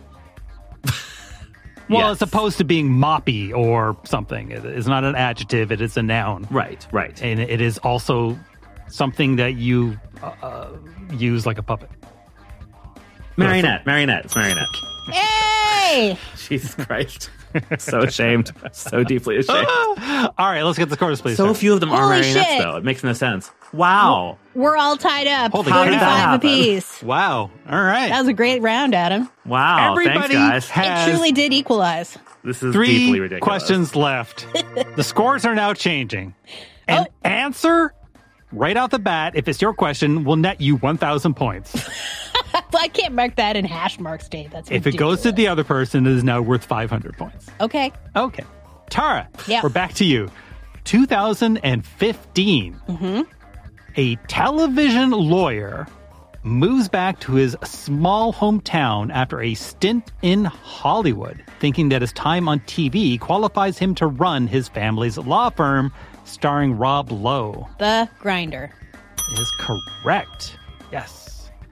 Well, Yes. as opposed to being moppy or something. It is not an adjective, it is a noun. Right, right. And it is also something that you uh, use like a puppet. Marionette, marionette, it's marionette. Hey! Jesus Christ. So ashamed. So deeply ashamed. All right, let's get the scores, please. So sir. few of them are Holy marionettes, shit. though. It makes no sense. Wow. We're all tied up. Holy crap. thirty-five apiece. Wow. All right. That was a great round, Adam. Wow. Everybody Thanks, guys. has It truly did equalize. This is three deeply ridiculous. questions left. The scores are now changing. An Oh. answer right out the bat, if it's your question, will net you one thousand points. I can't mark that in hash marks, Dave. That's If it goes to the other person, it is now worth five hundred points. Okay. Okay. Tara, Yeah. we're back to you. two thousand fifteen. Mm-hmm. A television lawyer moves back to his small hometown after a stint in Hollywood, thinking that his time on T V qualifies him to run his family's law firm, starring Rob Lowe. The Grinder. Is correct. Yes.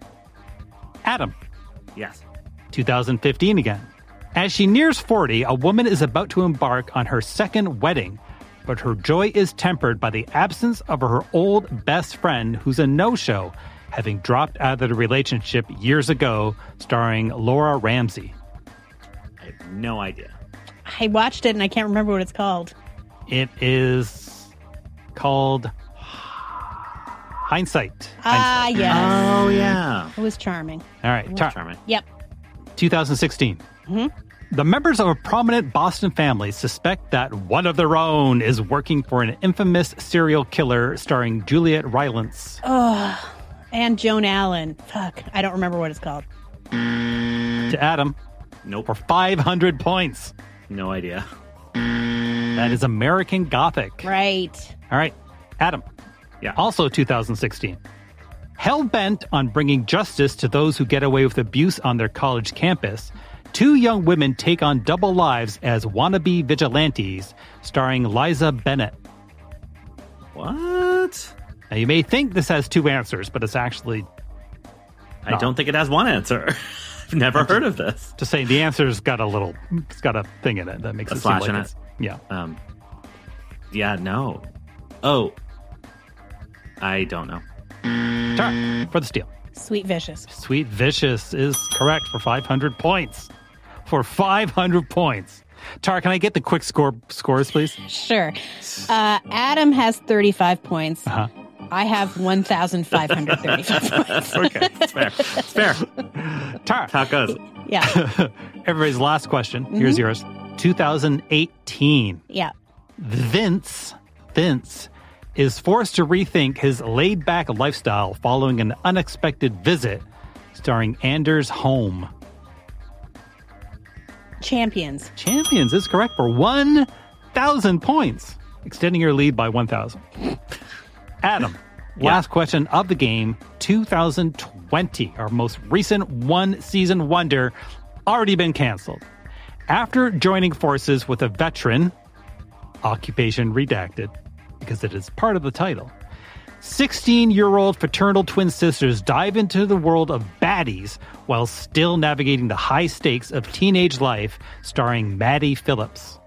Adam. Yes. two thousand fifteen again. As she nears forty, a woman is about to embark on her second wedding, but her joy is tempered by the absence of her old best friend who's a no-show, having dropped out of the relationship years ago, starring Laura Ramsey. I have no idea. I watched it and I can't remember what it's called. It is called Hindsight. Ah, Hindsight. yes. Oh, yeah. It was charming. All right, It was Tara. Charming. Yep. two thousand sixteen. Mhm. The members of a prominent Boston family suspect that one of their own is working for an infamous serial killer starring Juliet Rylance. Oh, and Joan Allen. Fuck. I don't remember what it's called. To Adam. Nope. For five hundred points. No idea. That is American Gothic. Right. All right, Adam. Yeah. Also two thousand sixteen. Hell-bent on bringing justice to those who get away with abuse on their college campus, two young women take on double lives as wannabe vigilantes, starring Liza Bennett. What? Now, you may think this has two answers, but it's actually I not. don't think it has one answer. I've never heard of this. Just saying, the answer's got a little, it's got a thing in it that makes A it slash seem like in it's, it? yeah. Um. Yeah, no. Oh. I don't know. Tara, for the steal. Sweet Vicious. Sweet Vicious is correct for five hundred points. For five hundred points. Tara, can I get the quick score scores, please? Sure. Uh, Adam has thirty-five points. Uh-huh. I have one thousand five hundred thirty-five points. Okay, it's fair. It's fair. Tara. That's how it goes. Yeah. Everybody's last question. Here's Mhm. yours. two thousand eighteen. Yeah. Vince, Vince is forced to rethink his laid-back lifestyle following an unexpected visit, starring Anders Holm. Champions. Champions is correct for one thousand points, extending your lead by one thousand. Adam, Yeah. last question of the game, two thousand twenty, our most recent one-season wonder, already been canceled. After joining forces with a veteran, occupation redacted, because it is part of the title, sixteen-year-old fraternal twin sisters dive into the world of baddies while still navigating the high stakes of teenage life, starring Maddie Phillips.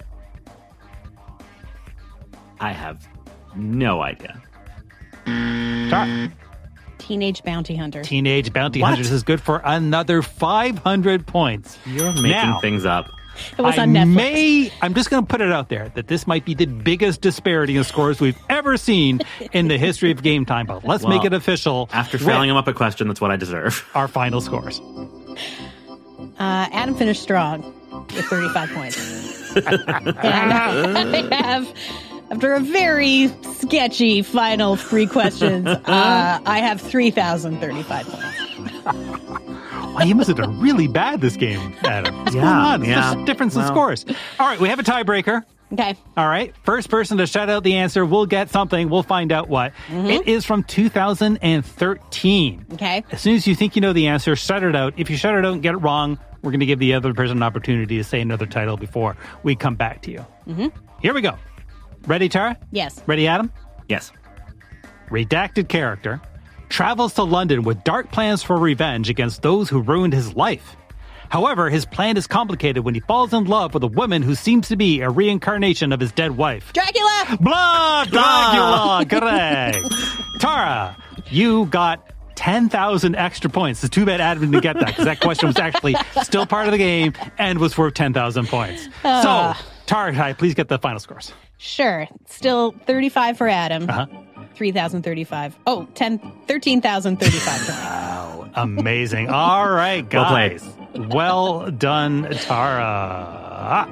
I have no idea. Tara. Teenage Bounty Hunter. Teenage Bounty What? Hunters is good for another five hundred points. You're making Now, things up. It was I on Netflix. May, I'm just going to put it out there that this might be the biggest disparity in scores we've ever seen in the history of Game Time, but let's Well, make it official. After with failing him up a question, that's what I deserve. our final scores. Uh, Adam finished strong with thirty-five points. And I have, after a very sketchy final three questions, uh, I have three thousand thirty-five points. Wow, you must have done really bad this game, Adam. What's Yeah, going on? yeah. There's a difference in Well. scores. All right, we have a tiebreaker. Okay. All right. First person to shout out the answer will get something. We'll find out what. Mm-hmm. It is from two thousand thirteen. Okay. As soon as you think you know the answer, shout it out. If you shout it out and get it wrong, we're going to give the other person an opportunity to say another title before we come back to you. Mm-hmm. Here we go. Ready, Tara? Yes. Ready, Adam? Yes. Redacted character travels to London with dark plans for revenge against those who ruined his life. However, his plan is complicated when he falls in love with a woman who seems to be a reincarnation of his dead wife. Dracula! Blah! Dracula! Correct! Tara, you got ten thousand extra points. It's too bad Adam didn't get that, because that question was actually still part of the game and was worth ten thousand points. Ah. So, Tara, hi, please get the final scores. Sure. Still thirty-five for Adam. Uh-huh. three thousand thirty-five. Oh, ten, thirteen thousand thirty-five. Wow. Amazing. All right, Well played. guys. Well done, Tara.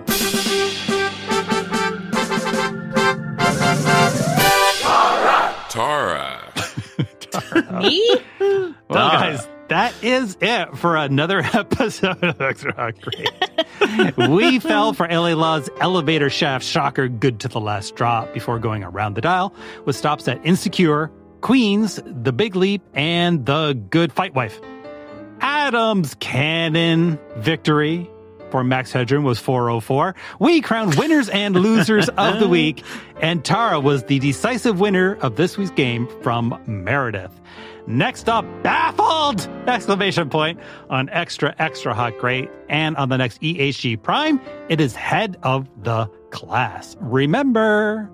Tara. Me? Well, guys, that is it for another episode of Extra Hot Great. We fell for L A Law's elevator shaft shocker good to the last drop before going around the dial with stops at Insecure, Queens, The Big Leap, and The Good Fight Wife. Adam's canon victory for Max Headroom was four oh four. We crowned winners and losers of the week, and Tara was the decisive winner of this week's game from Meredith. Next up, baffled! Exclamation point on Extra Extra Hot Great, and on the next E H G Prime, it is Head of the Class. Remember,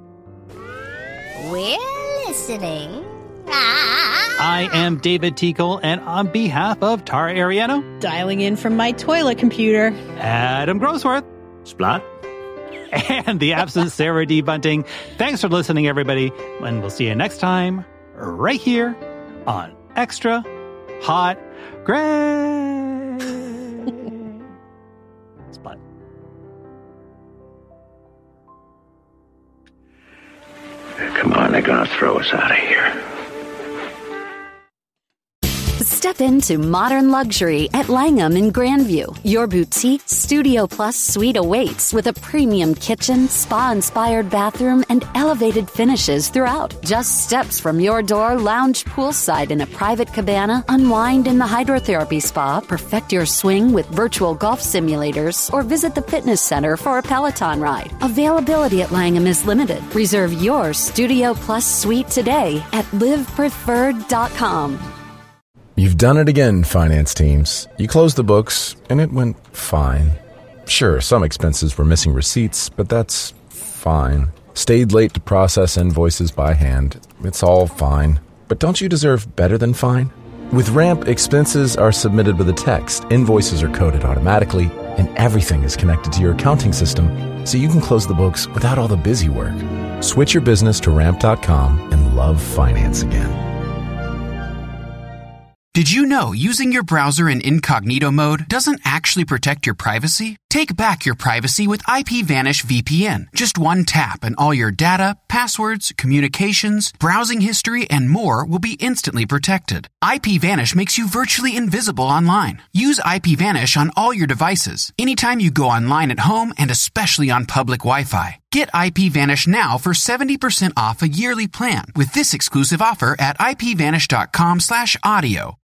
We're listening. Ah. I am David Teakle, and on behalf of Tara Ariano, dialing in from my toilet computer, Adam Grossworth, Splat, and the absent Sarah D. Bunting. Thanks for listening, everybody, and we'll see you next time right here on Extra Hot Great. Splat. Come on, they're going to throw us out of here. Step into modern luxury at Langham in Grandview. Your boutique Studio Plus suite awaits with a premium kitchen, spa-inspired bathroom, and elevated finishes throughout. Just steps from your door, lounge poolside in a private cabana, unwind in the hydrotherapy spa, perfect your swing with virtual golf simulators, or visit the fitness center for a Peloton ride. Availability at Langham is limited. Reserve your Studio Plus suite today at live preferred dot com. You've done it again, finance teams. You closed the books, and it went fine. Sure, some expenses were missing receipts, but that's fine. Stayed late to process invoices by hand. It's all fine. But don't you deserve better than fine? With Ramp, expenses are submitted with a text, invoices are coded automatically, and everything is connected to your accounting system, so you can close the books without all the busy work. Switch your business to ramp dot com and love finance again. Did you know using your browser in incognito mode doesn't actually protect your privacy? Take back your privacy with IPVanish V P N. Just one tap and all your data, passwords, communications, browsing history, and more will be instantly protected. IPVanish makes you virtually invisible online. Use IPVanish on all your devices, anytime you go online at home and especially on public Wi-Fi. Get IPVanish now for seventy percent off a yearly plan with this exclusive offer at ipvanish dot com slash audio.